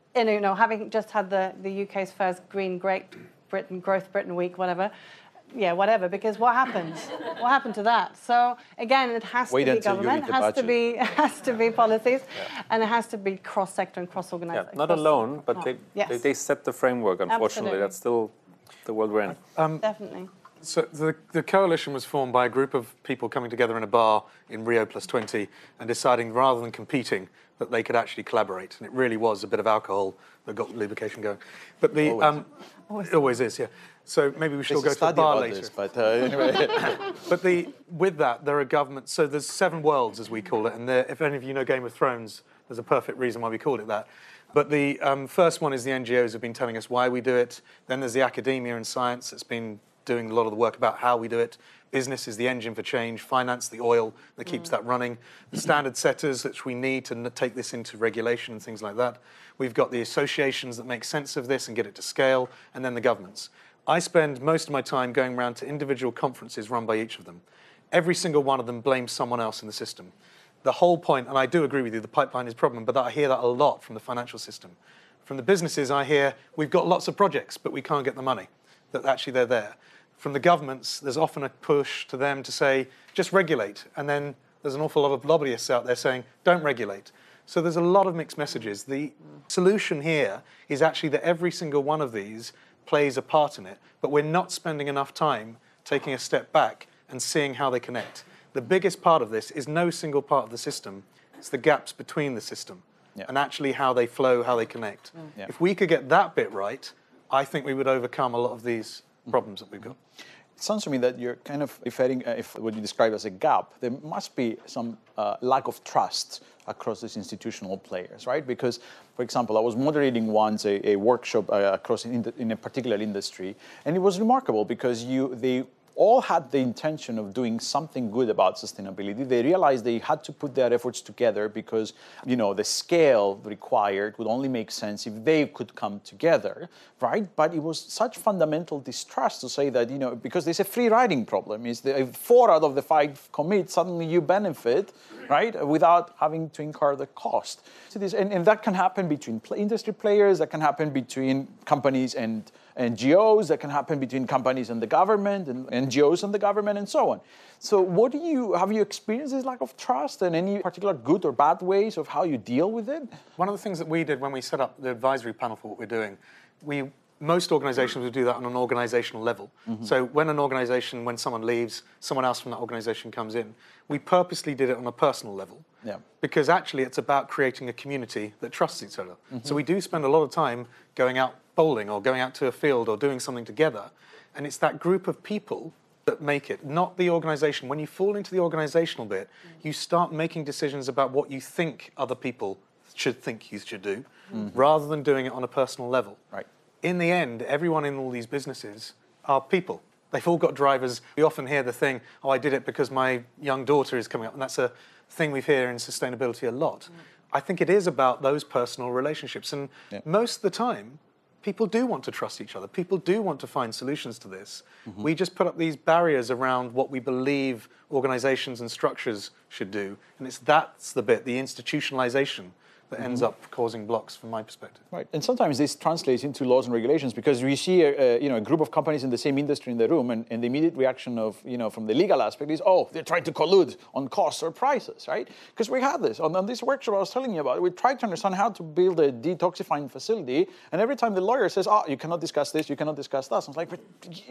having just had the UK's first Great Britain, Growth Britain Week, whatever, because what happened? What happened to that? So again, it has to be government, it has to be policies, and it has to be cross-sector and cross-organisation. Yeah, not alone, but they set the framework, unfortunately. Absolutely. That's still the world we're in. Definitely. So the coalition was formed by a group of people coming together in a bar in Rio +20 and deciding, rather than competing, that they could actually collaborate. And it really was a bit of alcohol that got lubrication going. But the it always is, yeah. So maybe we should all go to the bar later. But anyway. But with that, there are governments. So there's 7 worlds, as we call it. And if any of you know Game of Thrones, there's a perfect reason why we call it that. But the first one is the NGOs have been telling us why we do it. Then there's the academia and science that's been doing a lot of the work about how we do it. Business is the engine for change. Finance, the oil that keeps that running. The standard setters, which we need to take this into regulation and things like that. We've got the associations that make sense of this and get it to scale. And then the governments. I spend most of my time going around to individual conferences run by each of them. Every single one of them blames someone else in the system. The whole point, and I do agree with you, the pipeline is a problem, but I hear that a lot from the financial system. From the businesses, I hear, we've got lots of projects, but we can't get the money, that actually they're there. From the governments, there's often a push to them to say, just regulate. And then there's an awful lot of lobbyists out there saying, don't regulate. So there's a lot of mixed messages. The solution here is actually that every single one of these plays a part in it, but we're not spending enough time taking a step back and seeing how they connect. The biggest part of this is no single part of the system. It's the gaps between the system and actually how they flow, how they connect. Yeah. If we could get that bit right, I think we would overcome a lot of these problems that we've got. It sounds to me that you're kind of referring, if what you describe as a gap, there must be some lack of trust across these institutional players, right? Because, for example, I was moderating once a workshop across in a particular industry, and it was remarkable because they all had the intention of doing something good about sustainability. They realized they had to put their efforts together because, the scale required would only make sense if they could come together, right? But it was such fundamental distrust to say that, because there's a free riding problem. Is if 4 out of the 5 commit, suddenly you benefit, right, without having to incur the cost. So and that can happen between industry players, that can happen between companies and NGOs, that can happen between companies and the government, and NGOs and the government, and so on. So have you experienced this lack of trust and any particular good or bad ways of how you deal with it? One of the things that we did when we set up the advisory panel for what we're doing, we most organizations would do that on an organizational level. So when someone leaves, someone else from that organization comes in. We purposely did it on a personal level. Yeah. Because actually it's about creating a community that trusts each other. So we do spend a lot of time going out bowling or going out to a field or doing something together. And it's that group of people that make it, not the organization. When you fall into the organizational bit, you start making decisions about what you think other people should think you should do, rather than doing it on a personal level. Right. In the end, everyone in all these businesses are people. They've all got drivers. We often hear the thing, I did it because my young daughter is coming up. And that's a thing we hear in sustainability a lot. I think it is about those personal relationships. And most of the time, people do want to trust each other. People do want to find solutions to this. We just put up these barriers around what we believe organizations and structures should do. And that's the bit, the institutionalization, that ends up causing blocks from my perspective. Right, and sometimes this translates into laws and regulations because we see a group of companies in the same industry in the room, and the immediate reaction of from the legal aspect is, oh, they're trying to collude on costs or prices, right? Because we had this on this workshop I was telling you about. We tried to understand how to build a detoxifying facility, and every time the lawyer says, oh, you cannot discuss this, you cannot discuss that. I was like, but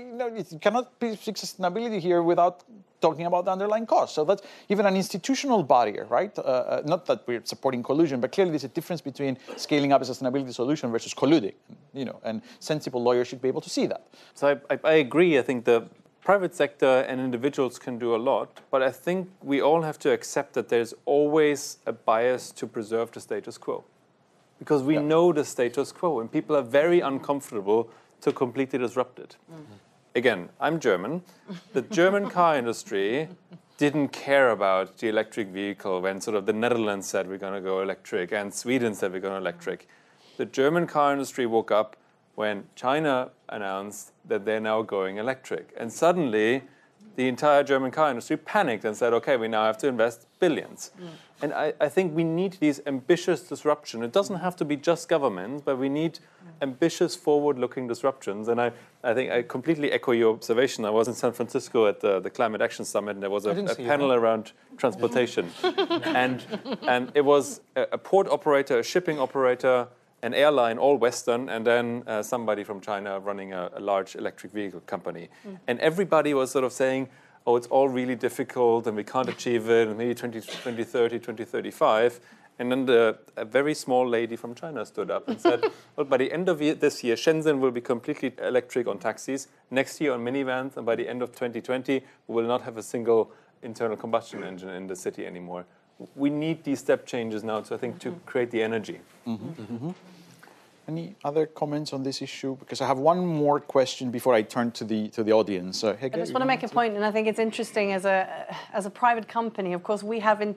you cannot be sustainability here without talking about the underlying costs. So that's even an institutional barrier, right? Not that we're supporting collusion, but clearly there's a difference between scaling up a sustainability solution versus colluding, and sensible lawyers should be able to see that. So I agree. I think the private sector and individuals can do a lot, but I think we all have to accept that there's always a bias to preserve the status quo. Because we know the status quo, and people are very uncomfortable to completely disrupt it. Again, I'm German. The German car industry didn't care about the electric vehicle when sort of the Netherlands said we're going to go electric and Sweden said we're going to electric. The German car industry woke up when China announced that they're now going electric. And suddenly, the entire German car industry panicked and said, okay, we now have to invest billions. And I think we need these ambitious disruption. It doesn't have to be just government, but we need ambitious, forward-looking disruptions. And I think I completely echo your observation. I was in San Francisco at the Climate Action Summit, and there was a panel around transportation. and it was a port operator, a shipping operator, an airline, all Western, and then somebody from China running a large electric vehicle company. And everybody was sort of saying, oh, it's all really difficult and we can't achieve it, and maybe 2030, 2035. And then a very small lady from China stood up and said, well, by the end of this year, Shenzhen will be completely electric on taxis, next year on minivans, and by the end of 2020, we will not have a single internal combustion engine in the city anymore. We need these step changes now, so I think, to create the energy. Any other comments on this issue? Because I have one more question before I turn to the audience. I just want to make a point, and I think it's interesting as a private company. Of course, we have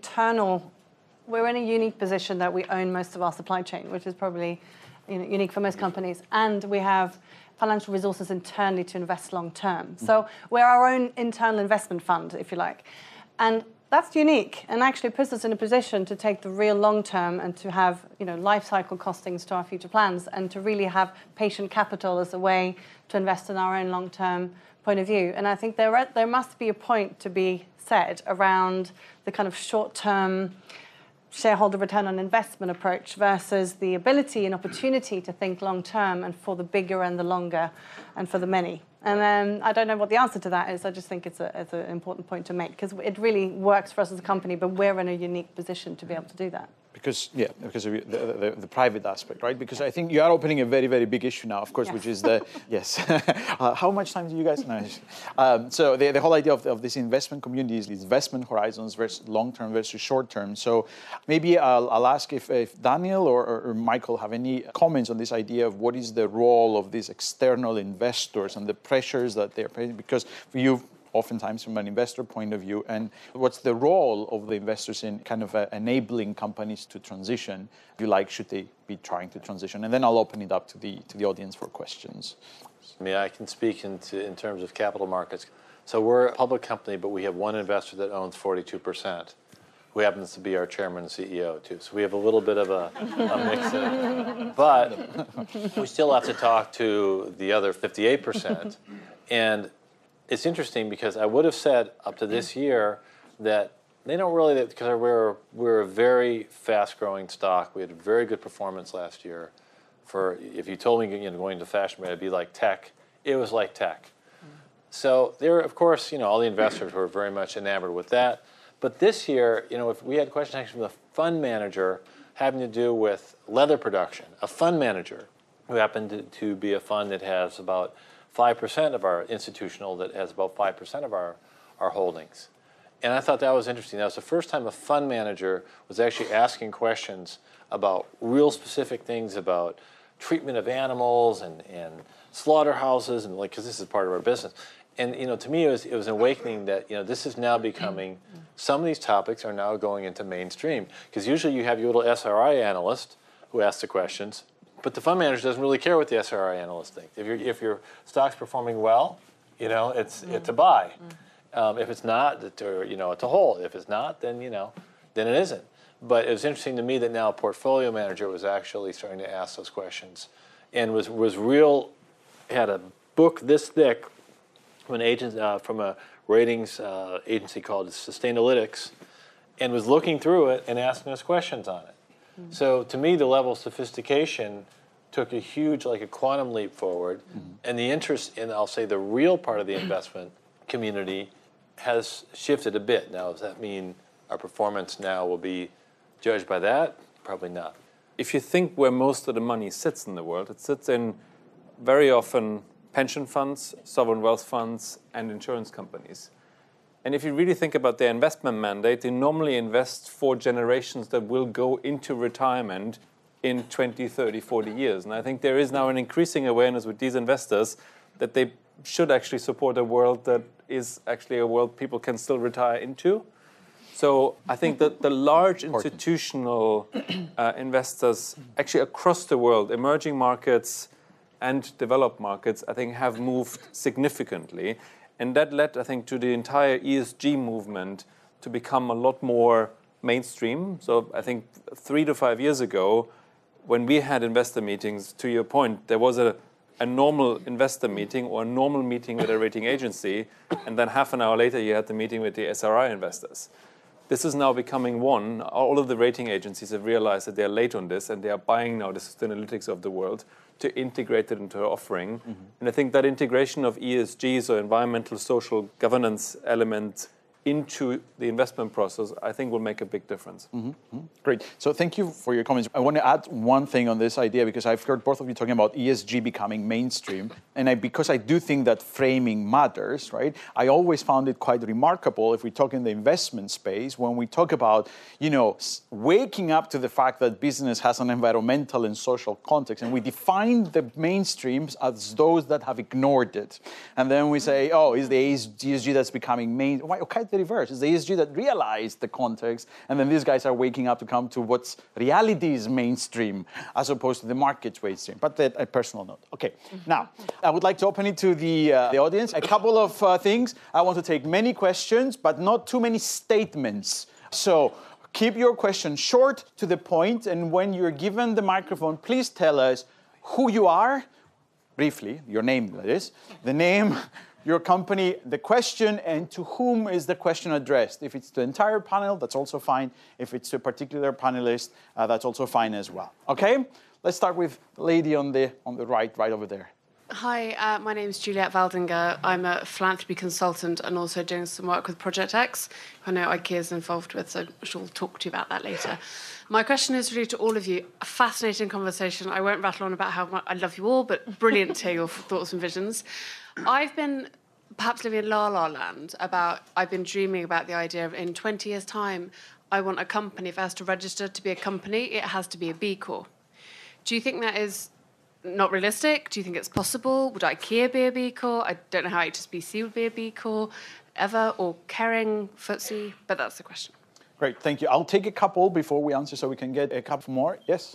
we're in a unique position that we own most of our supply chain, which is probably unique for most companies, and we have financial resources internally to invest long term. So we're our own internal investment fund, if you like, and that's unique and actually puts us in a position to take the real long term and to have life cycle costings to our future plans and to really have patient capital as a way to invest in our own long term point of view. And I think there must be a point to be said around the kind of short term shareholder return on investment approach versus the ability and opportunity to think long term and for the bigger and the longer and for the many. And I don't know what the answer to that is. I just think it's an important point to make because it really works for us as a company, but we're in a unique position to be able to do that. Because of the private aspect, right? Because I think you are opening a very, very big issue now, of course, which is the, yes. How much time do you guys know? So the whole idea of this investment community is investment horizons versus long-term versus short-term. So maybe I'll ask if Daniel or Michael have any comments on this idea of what is the role of these external investors and the pressures that they're facing, because for you, oftentimes from an investor point of view, and what's the role of the investors in kind of enabling companies to transition? If you like, should they be trying to transition? And then I'll open it up to the audience for questions. I can speak in terms of capital markets. So we're a public company, but we have one investor that owns 42%, who happens to be our chairman and CEO too. So we have a little bit of a mix in. But we still have to talk to the other 58%. And it's interesting because I would have said up to this year that they don't really, because we're a very fast-growing stock. We had a very good performance last year. if you told me going to fashion brand, it'd be like tech. It was like tech. So there, of course, all the investors were very much enamored with that. But this year, if we had questions actually from the fund manager having to do with leather production, a fund manager who happened to be a fund that has about 5% of our institutional, that has about 5% of our holdings. And I thought that was interesting. That was the first time a fund manager was actually asking questions about real specific things about treatment of animals and slaughterhouses, and because this is part of our business. And to me, it was an awakening that this is now becoming. Some of these topics are now going into mainstream, because usually you have your little SRI analyst who asks the questions, but the fund manager doesn't really care what the SRI analyst thinks. If your stock's performing well, it's a buy. If it's not, it's a hold. If it's not, then then it isn't. But it was interesting to me that now a portfolio manager was actually starting to ask those questions, and was had a book this thick from an agent from a ratings agency called Sustainalytics, and was looking through it and asking us questions on it. So to me, the level of sophistication took a huge, like a quantum leap forward, and the interest in, I'll say, the real part of the investment community has shifted a bit. Now, does that mean our performance now will be judged by that? Probably not. If you think where most of the money sits in the world, it sits in very often pension funds, sovereign wealth funds, and insurance companies. And if you really think about their investment mandate, they normally invest for generations that will go into retirement in 20, 30, 40 years. And I think there is now an increasing awareness with these investors that they should actually support a world that is actually a world people can still retire into. So I think that the large institutional investors actually across the world, emerging markets and developed markets, I think have moved significantly. And that led, I think, to the entire ESG movement to become a lot more mainstream. So I think 3 to 5 years ago, when we had investor meetings, to your point, there was a normal investor meeting or a normal meeting with a rating agency, and then half an hour later you had the meeting with the SRI investors. This is now becoming one. All of the rating agencies have realized that they're late on this, and they are buying now the Sustainalytics of the world to integrate it into our offering. And I think that integration of ESG, so environmental, social governance element, into the investment process, I think will make a big difference. Great. So thank you for your comments. I want to add one thing on this idea, because I've heard both of you talking about ESG becoming mainstream. And because I do think that framing matters, right? I always found it quite remarkable if we talk in the investment space, when we talk about, waking up to the fact that business has an environmental and social context, and we define the mainstreams as those that have ignored it. And then we say, oh, is the ESG that's becoming mainstream? Why? Okay, the reverse. It's the ESG that realized the context, and then these guys are waking up to come to what's reality is mainstream as opposed to the market's mainstream. But a personal note. Okay, now I would like to open it to the audience. A couple of things. I want to take many questions, but not too many statements. So keep your questions short, to the point, and when you're given the microphone, please tell us who you are, briefly, your name, that is, the name, your company, the question, and to whom is the question addressed. If it's to the entire panel, that's also fine. If it's to a particular panelist, that's also fine as well. Okay? Let's start with the lady on the right over there. Hi, my name is Juliette Valdinger. I'm a philanthropy consultant and also doing some work with Project X, who I know IKEA is involved with, so I'm sure we'll talk to you about that later. My question is really to all of you. A fascinating conversation. I won't rattle on about how much I love you all, but brilliant to hear your thoughts and visions. I've been perhaps living in la-la land I've been dreaming about the idea of, in 20 years' time, I want a company, if it has to register to be a company, it has to be a B Corp. Do you think that is not realistic? Do you think it's possible? Would IKEA be a B Corp? I don't know how HSBC would be a B Corp ever, or Kering, FTSE, but that's the question. Great, thank you. I'll take a couple before we answer so we can get a couple more. Yes?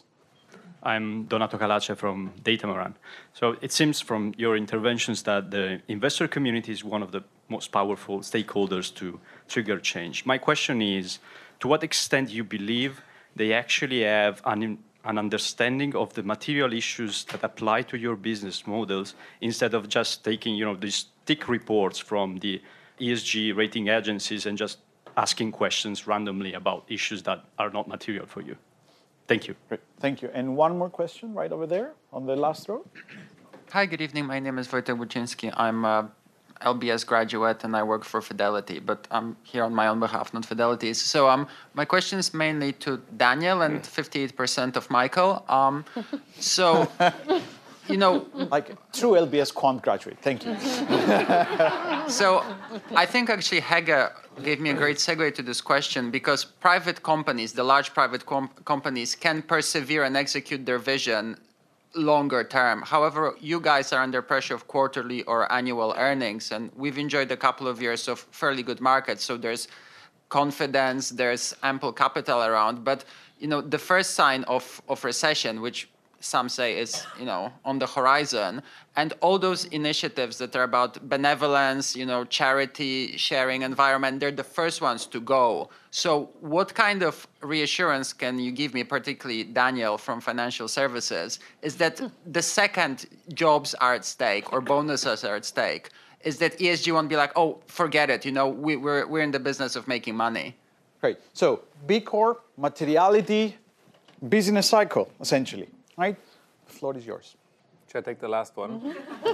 I'm Donato Calace from Datamaran. So it seems from your interventions that the investor community is one of the most powerful stakeholders to trigger change. My question is, to what extent do you believe they actually have an understanding of the material issues that apply to your business models, instead of just taking, these thick reports from the ESG rating agencies and just asking questions randomly about issues that are not material for you? Thank you. Great. Thank you. And one more question right over there on the last row. Hi, good evening. My name is Wojtek Buczynski. I'm a LBS graduate and I work for Fidelity, but I'm here on my own behalf, not Fidelity's. So my question is mainly to Daniel and 58% of Michael. So, you know... Like true LBS quant graduate. Thank you. So I think actually Hege gave me a great segue to this question, because private companies, the large private companies, can persevere and execute their vision longer term. However, you guys are under pressure of quarterly or annual earnings, and we've enjoyed a couple of years of fairly good markets. So there's confidence, there's ample capital around. But you know, the first sign of recession, which some say is, you know, on the horizon, and all those initiatives that are about benevolence, you know, charity, sharing, environment, they're the first ones to go. So what kind of reassurance can you give me, particularly Daniel from financial services, is that the second jobs are at stake or bonuses are at stake, is that ESG won't be like, oh, forget it, you know, we're in the business of making money. Great. So B Corp, materiality, business cycle, essentially. Right? The floor is yours. Should I take the last one?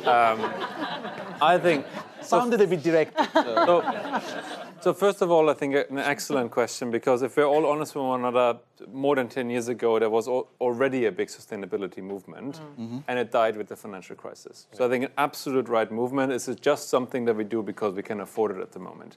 I think... Sounded a bit direct. So first of all, I think an excellent question, because if we're all honest with one another, more than 10 years ago, there was already a big sustainability movement, and it died with the financial crisis. So I think an absolute right movement is just something that we do because we can afford it at the moment.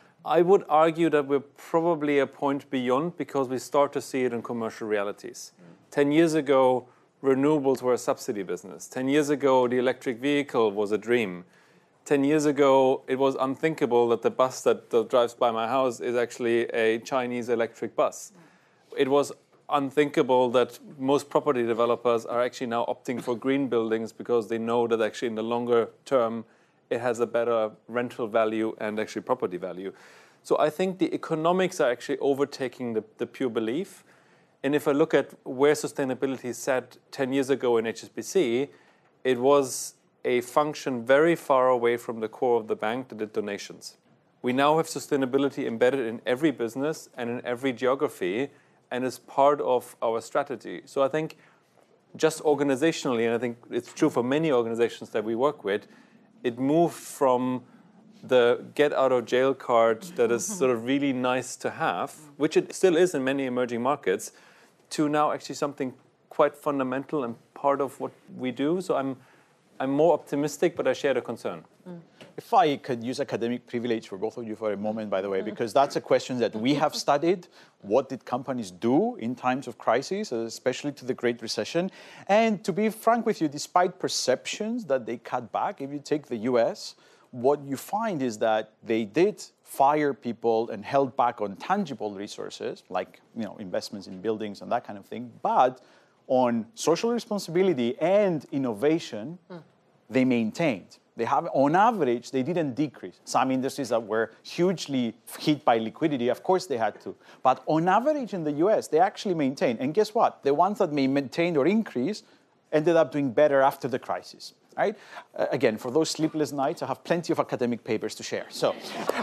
I would argue that we're probably a point beyond, because we start to see it in commercial realities. 10 years ago, renewables were a subsidy business. 10 years ago, the electric vehicle was a dream. 10 years ago, it was unthinkable that the bus that drives by my house is actually a Chinese electric bus. It was unthinkable that most property developers are actually now opting for green buildings because they know that actually in the longer term, it has a better rental value and actually property value. So I think the economics are actually overtaking the pure belief. And if I look at where sustainability sat 10 years ago in HSBC, it was a function very far away from the core of the bank that did donations. We now have sustainability embedded in every business and in every geography, and is part of our strategy. So I think just organizationally, and I think it's true for many organizations that we work with, it moved from the get out of jail card that is sort of really nice to have, which it still is in many emerging markets, to now actually something quite fundamental and part of what we do. So I'm more optimistic, but I share the concern. If I could use academic privilege for both of you for a moment, by the way, because that's a question that we have studied. What did companies do in times of crisis, especially to the Great Recession? And to be frank with you, despite perceptions that they cut back, if you take the US, what you find is that they did fire people and held back on tangible resources, like investments in buildings and that kind of thing. But on social responsibility and innovation, they maintained. They have, on average, they didn't decrease. Some industries that were hugely hit by liquidity, of course they had to. But on average in the US, they actually maintained. And guess what? The ones that maintained or increased ended up doing better after the crisis. Right? Again, for those sleepless nights, I have plenty of academic papers to share. So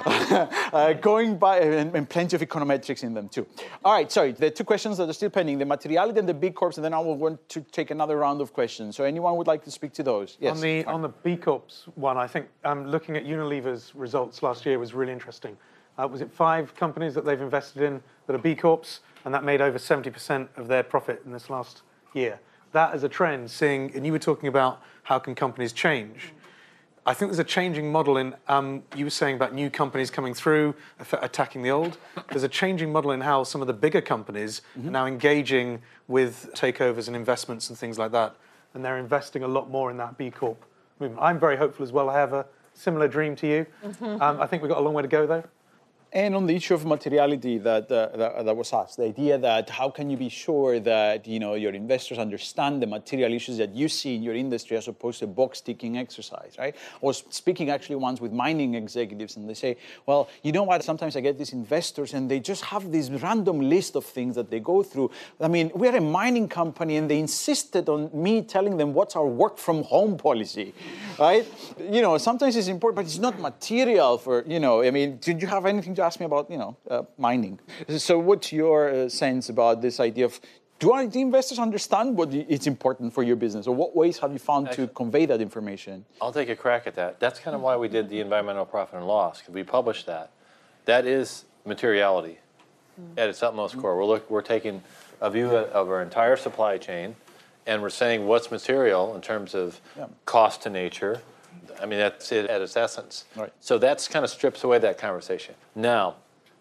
going by, and plenty of econometrics in them too. All right, sorry, the two questions that are still pending, the materiality and the B Corps, and then I will want to take another round of questions. So anyone would like to speak to those? Yes. On the B Corps one, I think looking at Unilever's results last year was really interesting. Was it 5 companies that they've invested in that are B Corps, and that made over 70% of their profit in this last year? That as a trend, seeing, and you were talking about how can companies change. I think there's a changing model in, you were saying about new companies coming through, attacking the old. There's a changing model in how some of the bigger companies are now engaging with takeovers and investments and things like that. And they're investing a lot more in that B Corp movement. I'm very hopeful as well. I have a similar dream to you. I think we've got a long way to go though. And on the issue of materiality that was asked, the idea that how can you be sure that your investors understand the material issues that you see in your industry as opposed to a box-ticking exercise, right? I was speaking actually once with mining executives, and they say, well, you know what, sometimes I get these investors and they just have this random list of things that they go through. I mean, we're a mining company and they insisted on me telling them what's our work from home policy, right? Sometimes it's important, but it's not material for, I mean, did you have anything to ask me about, mining? So what's your sense about this idea of Do the investors understand what it's important for your business, or what ways have you found to convey that information? I'll take a crack at that. That's kind of why we did the environmental profit and loss, because we published that. That is materiality at its utmost core. We're taking a view of our entire supply chain, and we're saying what's material in terms of cost to nature. I mean, that's it at its essence. Right. So that's kind of strips away that conversation. Now,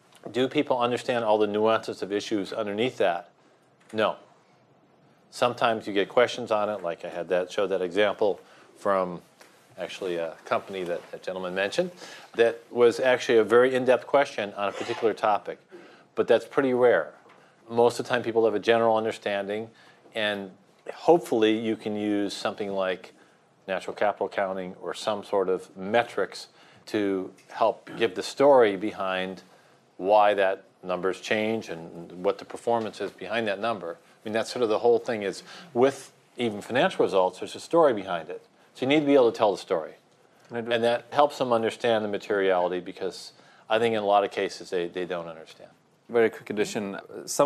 do people understand all the nuances of issues underneath that? No. Sometimes you get questions on it, like I had showed that example from actually a company that gentleman mentioned, that was actually a very in-depth question on a particular topic. But that's pretty rare. Most of the time people have a general understanding, and hopefully you can use something like natural capital accounting or some sort of metrics to help give the story behind why that numbers change and what the performance is behind that number. I mean, that's sort of the whole thing is with even financial results, there's a story behind it. So you need to be able to tell the story. And that helps them understand the materiality, because I think in a lot of cases they don't understand. Very quick addition.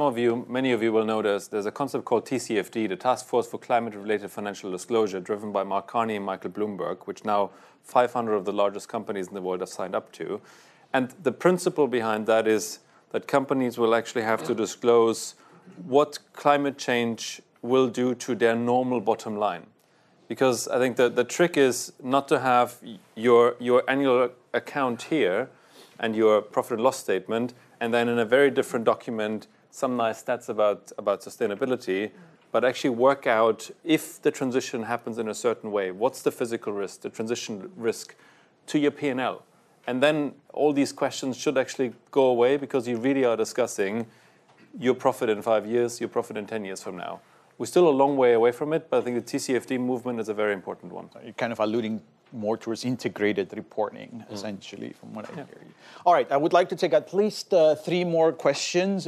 Many of you will know there's a concept called TCFD, the Task Force for Climate-Related Financial Disclosure, driven by Mark Carney and Michael Bloomberg, which now 500 of the largest companies in the world have signed up to. And the principle behind that is that companies will actually have to disclose what climate change will do to their normal bottom line. Because I think the trick is not to have your annual account here and your profit and loss statement, and then in a very different document, some nice stats about sustainability, but actually work out if the transition happens in a certain way, what's the physical risk, the transition risk to your P&L. And then all these questions should actually go away, because you really are discussing your profit in 5 years, your profit in 10 years from now. We're still a long way away from it, but I think the TCFD movement is a very important one. You're kind of alluding more towards integrated reporting, essentially, from what I hear you. All right, I would like to take at least 3 more questions.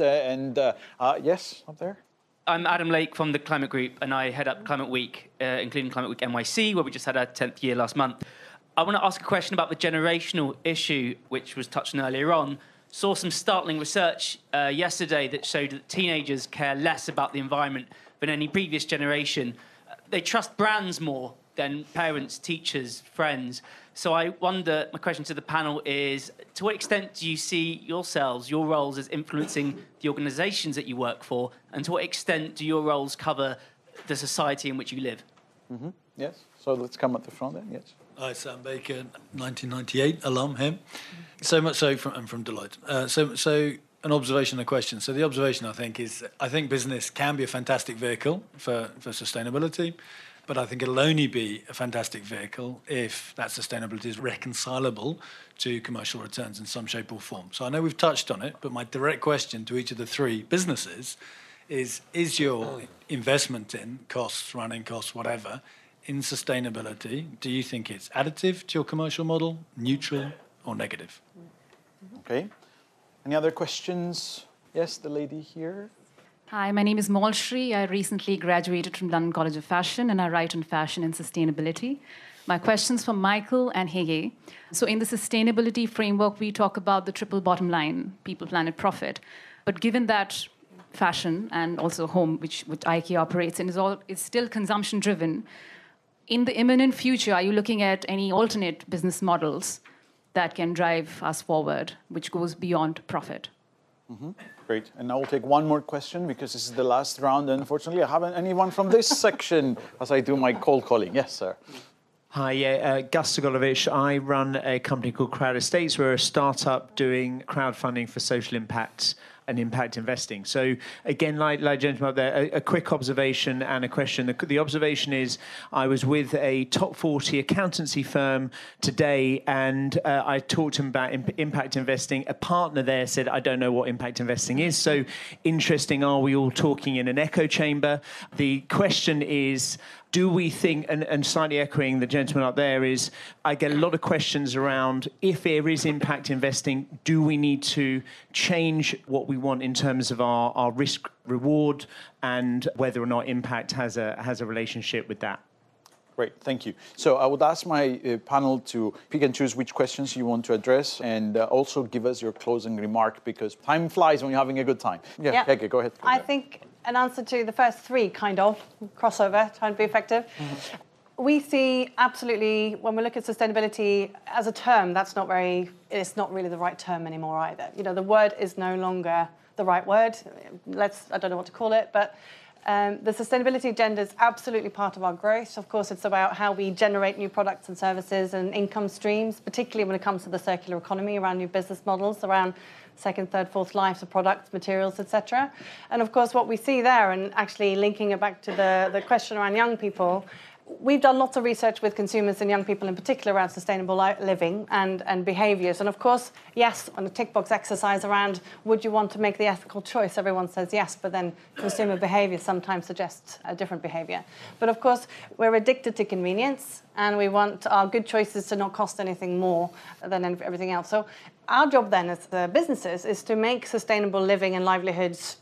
Yes, up there. I'm Adam Lake from the Climate Group, and I head up Climate Week, including Climate Week NYC, where we just had our 10th year last month. I want to ask a question about the generational issue, which was touched on earlier on. Saw some startling research yesterday that showed that teenagers care less about the environment than any previous generation. They trust brands more than parents, teachers, friends. So I wonder, my question to the panel is, to what extent do you see yourselves, your roles, as influencing the organisations that you work for, and to what extent do your roles cover the society in which you live? Mm-hmm. Yes, so let's come at the front then, yes. Hi, Sam Baker, 1998 alum here. So much so from Deloitte. So an observation and a question. So the observation, I think business can be a fantastic vehicle for sustainability, but I think it'll only be a fantastic vehicle if that sustainability is reconcilable to commercial returns in some shape or form. So I know we've touched on it, but my direct question to each of the 3 businesses is your investment in costs, running costs, whatever, in sustainability, do you think it's additive to your commercial model, neutral, or negative? Okay. Any other questions? Yes, the lady here. Hi, my name is Molshri. I recently graduated from London College of Fashion, and I write on fashion and sustainability. My question's for Michael and Hege. So in the sustainability framework, we talk about the triple bottom line, people, planet, profit. But given that fashion and also home, which IKEA operates in, is still consumption-driven, in the imminent future, are you looking at any alternate business models that can drive us forward, which goes beyond profit? Mm-hmm. Great. And I will take one more question, because this is the last round. And unfortunately, I haven't anyone from this section as I do my cold calling. Yes, sir. Hi, Gus Sogolovich. I run a company called Crowd Estates. We're a startup doing crowdfunding for social impact and impact investing. So again, like gentlemen up there, a quick observation and a question. The observation is, I was with a top 40 accountancy firm today, and I talked to them about impact investing. A partner there said, I don't know what impact investing is. So interesting, are we all talking in an echo chamber? The question is, do we think, and slightly echoing the gentleman up there, is I get a lot of questions around, if there is impact investing, do we need to change what we want in terms of our risk reward, and whether or not impact has a relationship with that? Great, thank you. So I would ask my panel to pick and choose which questions you want to address, and also give us your closing remark, because time flies when you're having a good time. Yeah. Hege, go ahead. I think an answer to the first three, kind of, crossover, trying to be effective. We see absolutely, when we look at sustainability as a term, it's not really the right term anymore either. The word is no longer the right word. I don't know what to call it, but the sustainability agenda is absolutely part of our growth. Of course, it's about how we generate new products and services and income streams, particularly when it comes to the circular economy, around new business models, around second, third, fourth lives of products, materials, etc. And of course, what we see there, and actually linking it back to the question around young people, we've done lots of research with consumers and young people in particular around sustainable living and behaviours. And of course, yes, on the tick box exercise around would you want to make the ethical choice, everyone says yes, but then consumer behaviour sometimes suggests a different behaviour. But of course, we're addicted to convenience and we want our good choices to not cost anything more than everything else. So our job then as the businesses is to make sustainable living and livelihoods,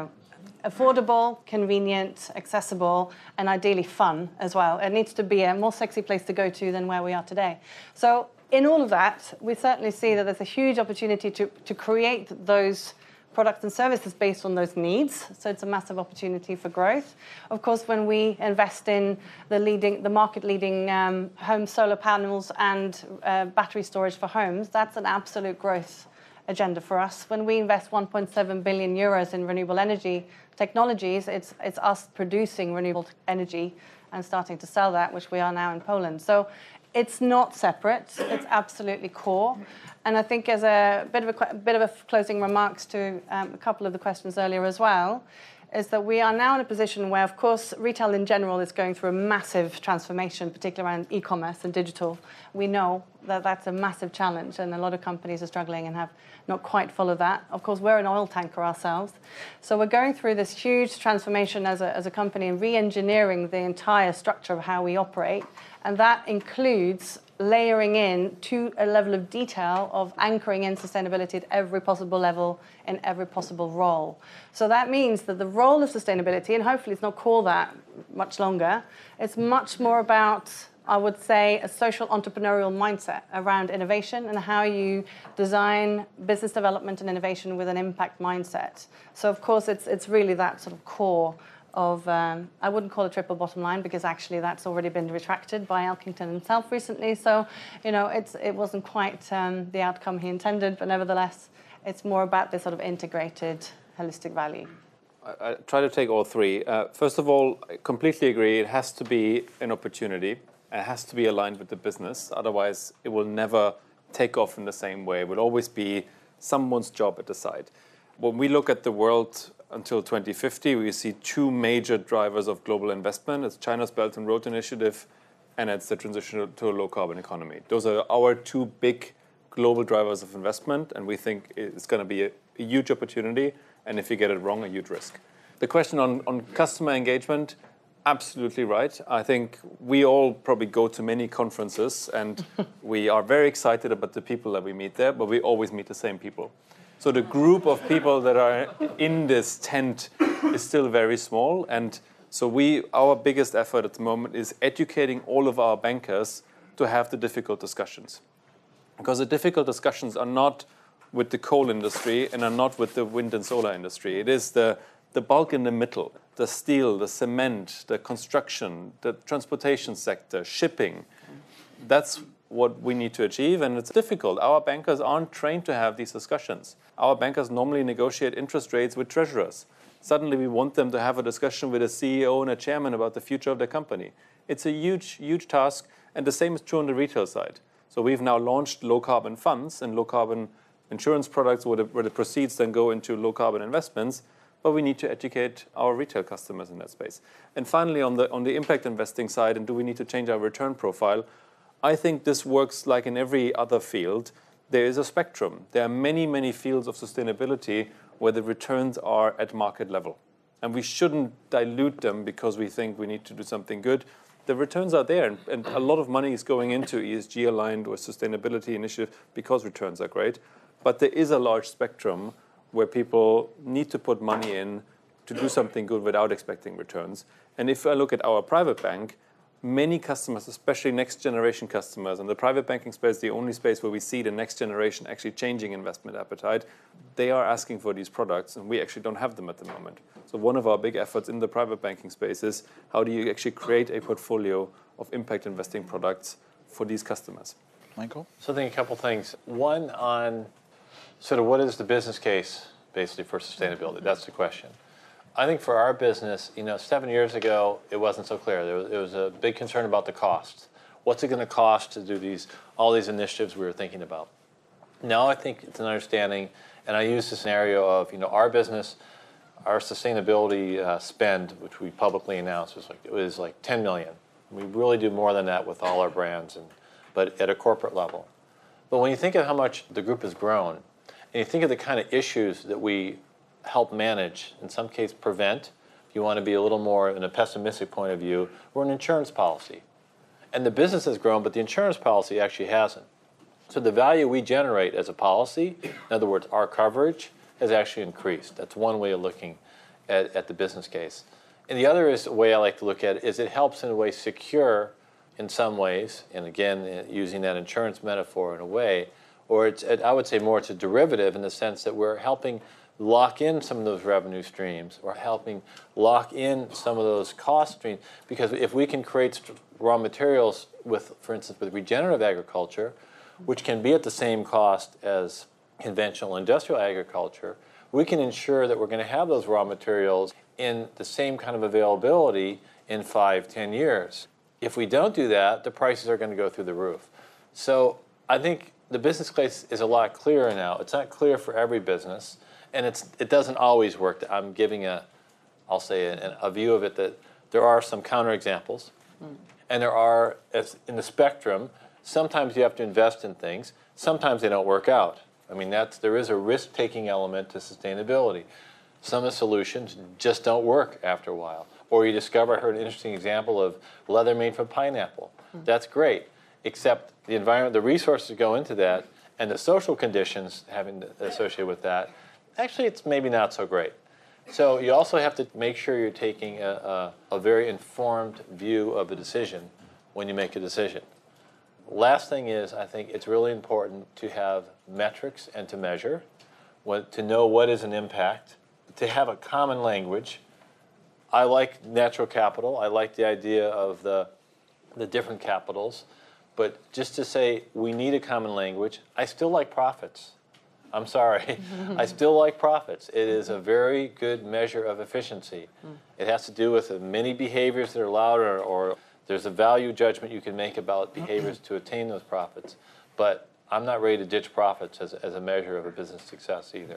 affordable, convenient, accessible, and ideally fun as well. It needs to be a more sexy place to go to than where we are today. So in all of that, we certainly see that there's a huge opportunity to create those products and services based on those needs. So it's a massive opportunity for growth. Of course, when we invest in the market-leading home solar panels and battery storage for homes, that's an absolute growth agenda for us. When we invest 1.7 billion euros in renewable energy technologies, it's us producing renewable energy and starting to sell that, which we are now in Poland. So it's not separate, it's absolutely core. And I think as a bit of a closing remarks to a couple of the questions earlier as well, is that we are now in a position where, of course, retail in general is going through a massive transformation, particularly around e-commerce and digital. We know that that's a massive challenge, and a lot of companies are struggling and have not quite followed that. Of course, we're an oil tanker ourselves. So we're going through this huge transformation as a company and re-engineering the entire structure of how we operate. And that includes layering in to a level of detail of anchoring in sustainability at every possible level in every possible role. So that means that the role of sustainability, and hopefully it's not called that much longer, it's much more about, I would say, a social entrepreneurial mindset around innovation and how you design business development and innovation with an impact mindset. So of course it's really that sort of core of, I wouldn't call it triple bottom line because actually that's already been retracted by Elkington himself recently. So, it wasn't quite the outcome he intended, but nevertheless, it's more about this sort of integrated, holistic value. I try to take all three. First of all, I completely agree. It has to be an opportunity. It has to be aligned with the business. Otherwise, it will never take off in the same way. It will always be someone's job at the side. When we look at the world until 2050, we see two major drivers of global investment. It's China's Belt and Road Initiative, and it's the transition to a low-carbon economy. Those are our two big global drivers of investment, and we think it's going to be a huge opportunity, and if you get it wrong, a huge risk. The question on customer engagement, absolutely right. I think we all probably go to many conferences, and we are very excited about the people that we meet there, but we always meet the same people. So the group of people that are in this tent is still very small. And so our biggest effort at the moment is educating all of our bankers to have the difficult discussions. Because the difficult discussions are not with the coal industry and are not with the wind and solar industry. It is the bulk in the middle, the steel, the cement, the construction, the transportation sector, shipping. That's what we need to achieve, and it's difficult. Our bankers aren't trained to have these discussions. Our bankers normally negotiate interest rates with treasurers. Suddenly we want them to have a discussion with a CEO and a chairman about the future of their company. It's a huge, huge task, and the same is true on the retail side. So we've now launched low-carbon funds and low-carbon insurance products where the proceeds then go into low-carbon investments, but we need to educate our retail customers in that space. And finally, on the impact investing side, and do we need to change our return profile, I think this works like in every other field. There is a spectrum. There are many, many fields of sustainability where the returns are at market level. And we shouldn't dilute them because we think we need to do something good. The returns are there, and a lot of money is going into ESG-aligned or sustainability initiative because returns are great. But there is a large spectrum where people need to put money in to do something good without expecting returns. And if I look at our private bank, many customers, especially next generation customers, and the private banking space is the only space where we see the next generation actually changing investment appetite. They are asking for these products, and we actually don't have them at the moment. So one of our big efforts in the private banking space is how do you actually create a portfolio of impact investing products for these customers. Michael? So I think a couple things. One on sort of what is the business case basically for sustainability? That's the question. I think for our business, 7 years ago, it wasn't so clear. There was a big concern about the cost. What's it going to cost to do all these initiatives we were thinking about? Now I think it's an understanding, and I use the scenario of, our business, our sustainability spend, which we publicly announced, was like 10 million. We really do more than that with all our brands, but at a corporate level. But when you think of how much the group has grown, and you think of the kind of issues that we help manage, in some cases prevent, if you want to be a little more in a pessimistic point of view, we're an insurance policy. And the business has grown, but the insurance policy actually hasn't. So the value we generate as a policy, in other words, our coverage, has actually increased. That's one way of looking at the business case. And the other way I like to look at it is it helps in a way secure in some ways, and again, using that insurance metaphor in a way, or I would say more it's a derivative in the sense that we're helping lock in some of those revenue streams or helping lock in some of those cost streams. Because if we can create raw materials for instance, with regenerative agriculture, which can be at the same cost as conventional industrial agriculture, we can ensure that we're going to have those raw materials in the same kind of availability in 5-10 years. If we don't do that, the prices are going to go through the roof. So I think the business case is a lot clearer now. It's not clear for every business. And it doesn't always work. I'm giving a view of it that there are some counterexamples. And there are, in the spectrum, sometimes you have to invest in things. Sometimes they don't work out. I mean, there is a risk-taking element to sustainability. Some of the solutions just don't work after a while. Or you discover, I heard an interesting example of leather made from pineapple. That's great, except the environment, the resources go into that, and the social conditions associated with that, actually, it's maybe not so great. So you also have to make sure you're taking a very informed view of a decision when you make a decision. Last thing is, I think it's really important to have metrics and to measure, to know what is an impact, to have a common language. I like natural capital. I like the idea of the different capitals. But just to say we need a common language, I still like profits. I'm sorry. I still like profits. It is a very good measure of efficiency. It has to do with many behaviors that are allowed, or there's a value judgment you can make about behaviors to attain those profits. But I'm not ready to ditch profits as a measure of a business success either.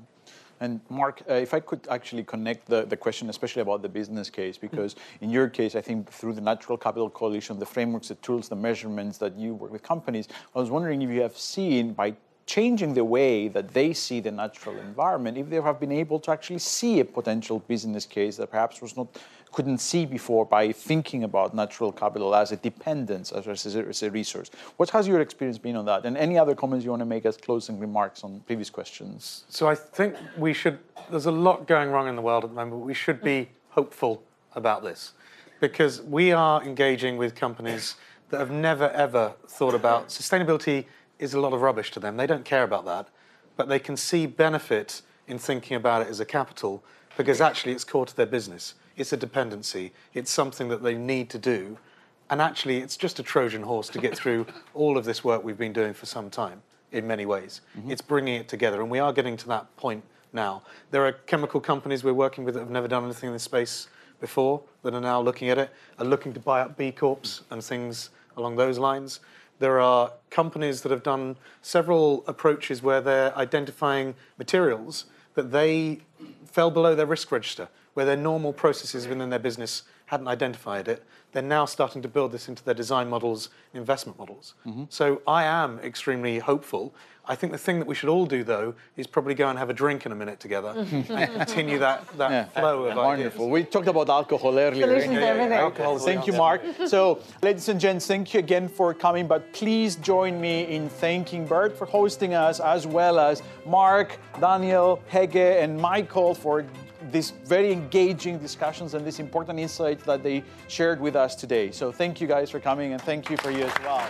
And Mark, if I could actually connect the question, especially about the business case, because in your case, I think through the Natural Capital Coalition, the frameworks, the tools, the measurements that you work with companies, I was wondering if you have seen, by changing the way that they see the natural environment, if they have been able to actually see a potential business case that perhaps couldn't see before by thinking about natural capital as a dependence, as a resource. What has your experience been on that? And any other comments you want to make as closing remarks on previous questions? So I think there's a lot going wrong in the world at the moment, but we should be hopeful about this, because we are engaging with companies that have never, ever thought about sustainability. Is a lot of rubbish to them. They don't care about that, but they can see benefit in thinking about it as a capital, because actually it's core to their business. It's a dependency. It's something that they need to do. And actually it's just a Trojan horse to get through all of this work we've been doing for some time in many ways. It's bringing it together, and we are getting to that point now. There are chemical companies we're working with that have never done anything in this space before that are now looking at it, are looking to buy up B Corps and things along those lines. There are companies that have done several approaches where they're identifying materials that they fell below their risk register, where their normal processes within their business hadn't identified it. They're now starting to build this into their design models, investment models. So I am extremely hopeful. I think the thing that we should all do, though, is probably go and have a drink in a minute together and continue that flow of Wonderful. ideas. We talked about alcohol earlier. Solutions to everything. Alcohol. Thank you, Mark. So, ladies and gents, thank you again for coming, but please join me in thanking Bert for hosting us, as well as Mark, Daniel, Hege, and Michael for these very engaging discussions and these important insights that they shared with us today. So thank you guys for coming, and thank you for you as well.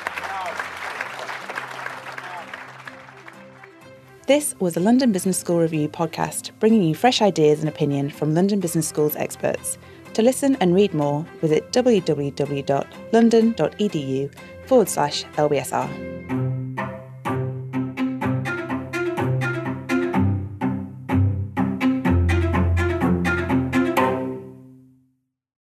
This was the London Business School Review podcast, bringing you fresh ideas and opinion from London Business School's experts. To listen and read more, visit www.london.edu/LBSR.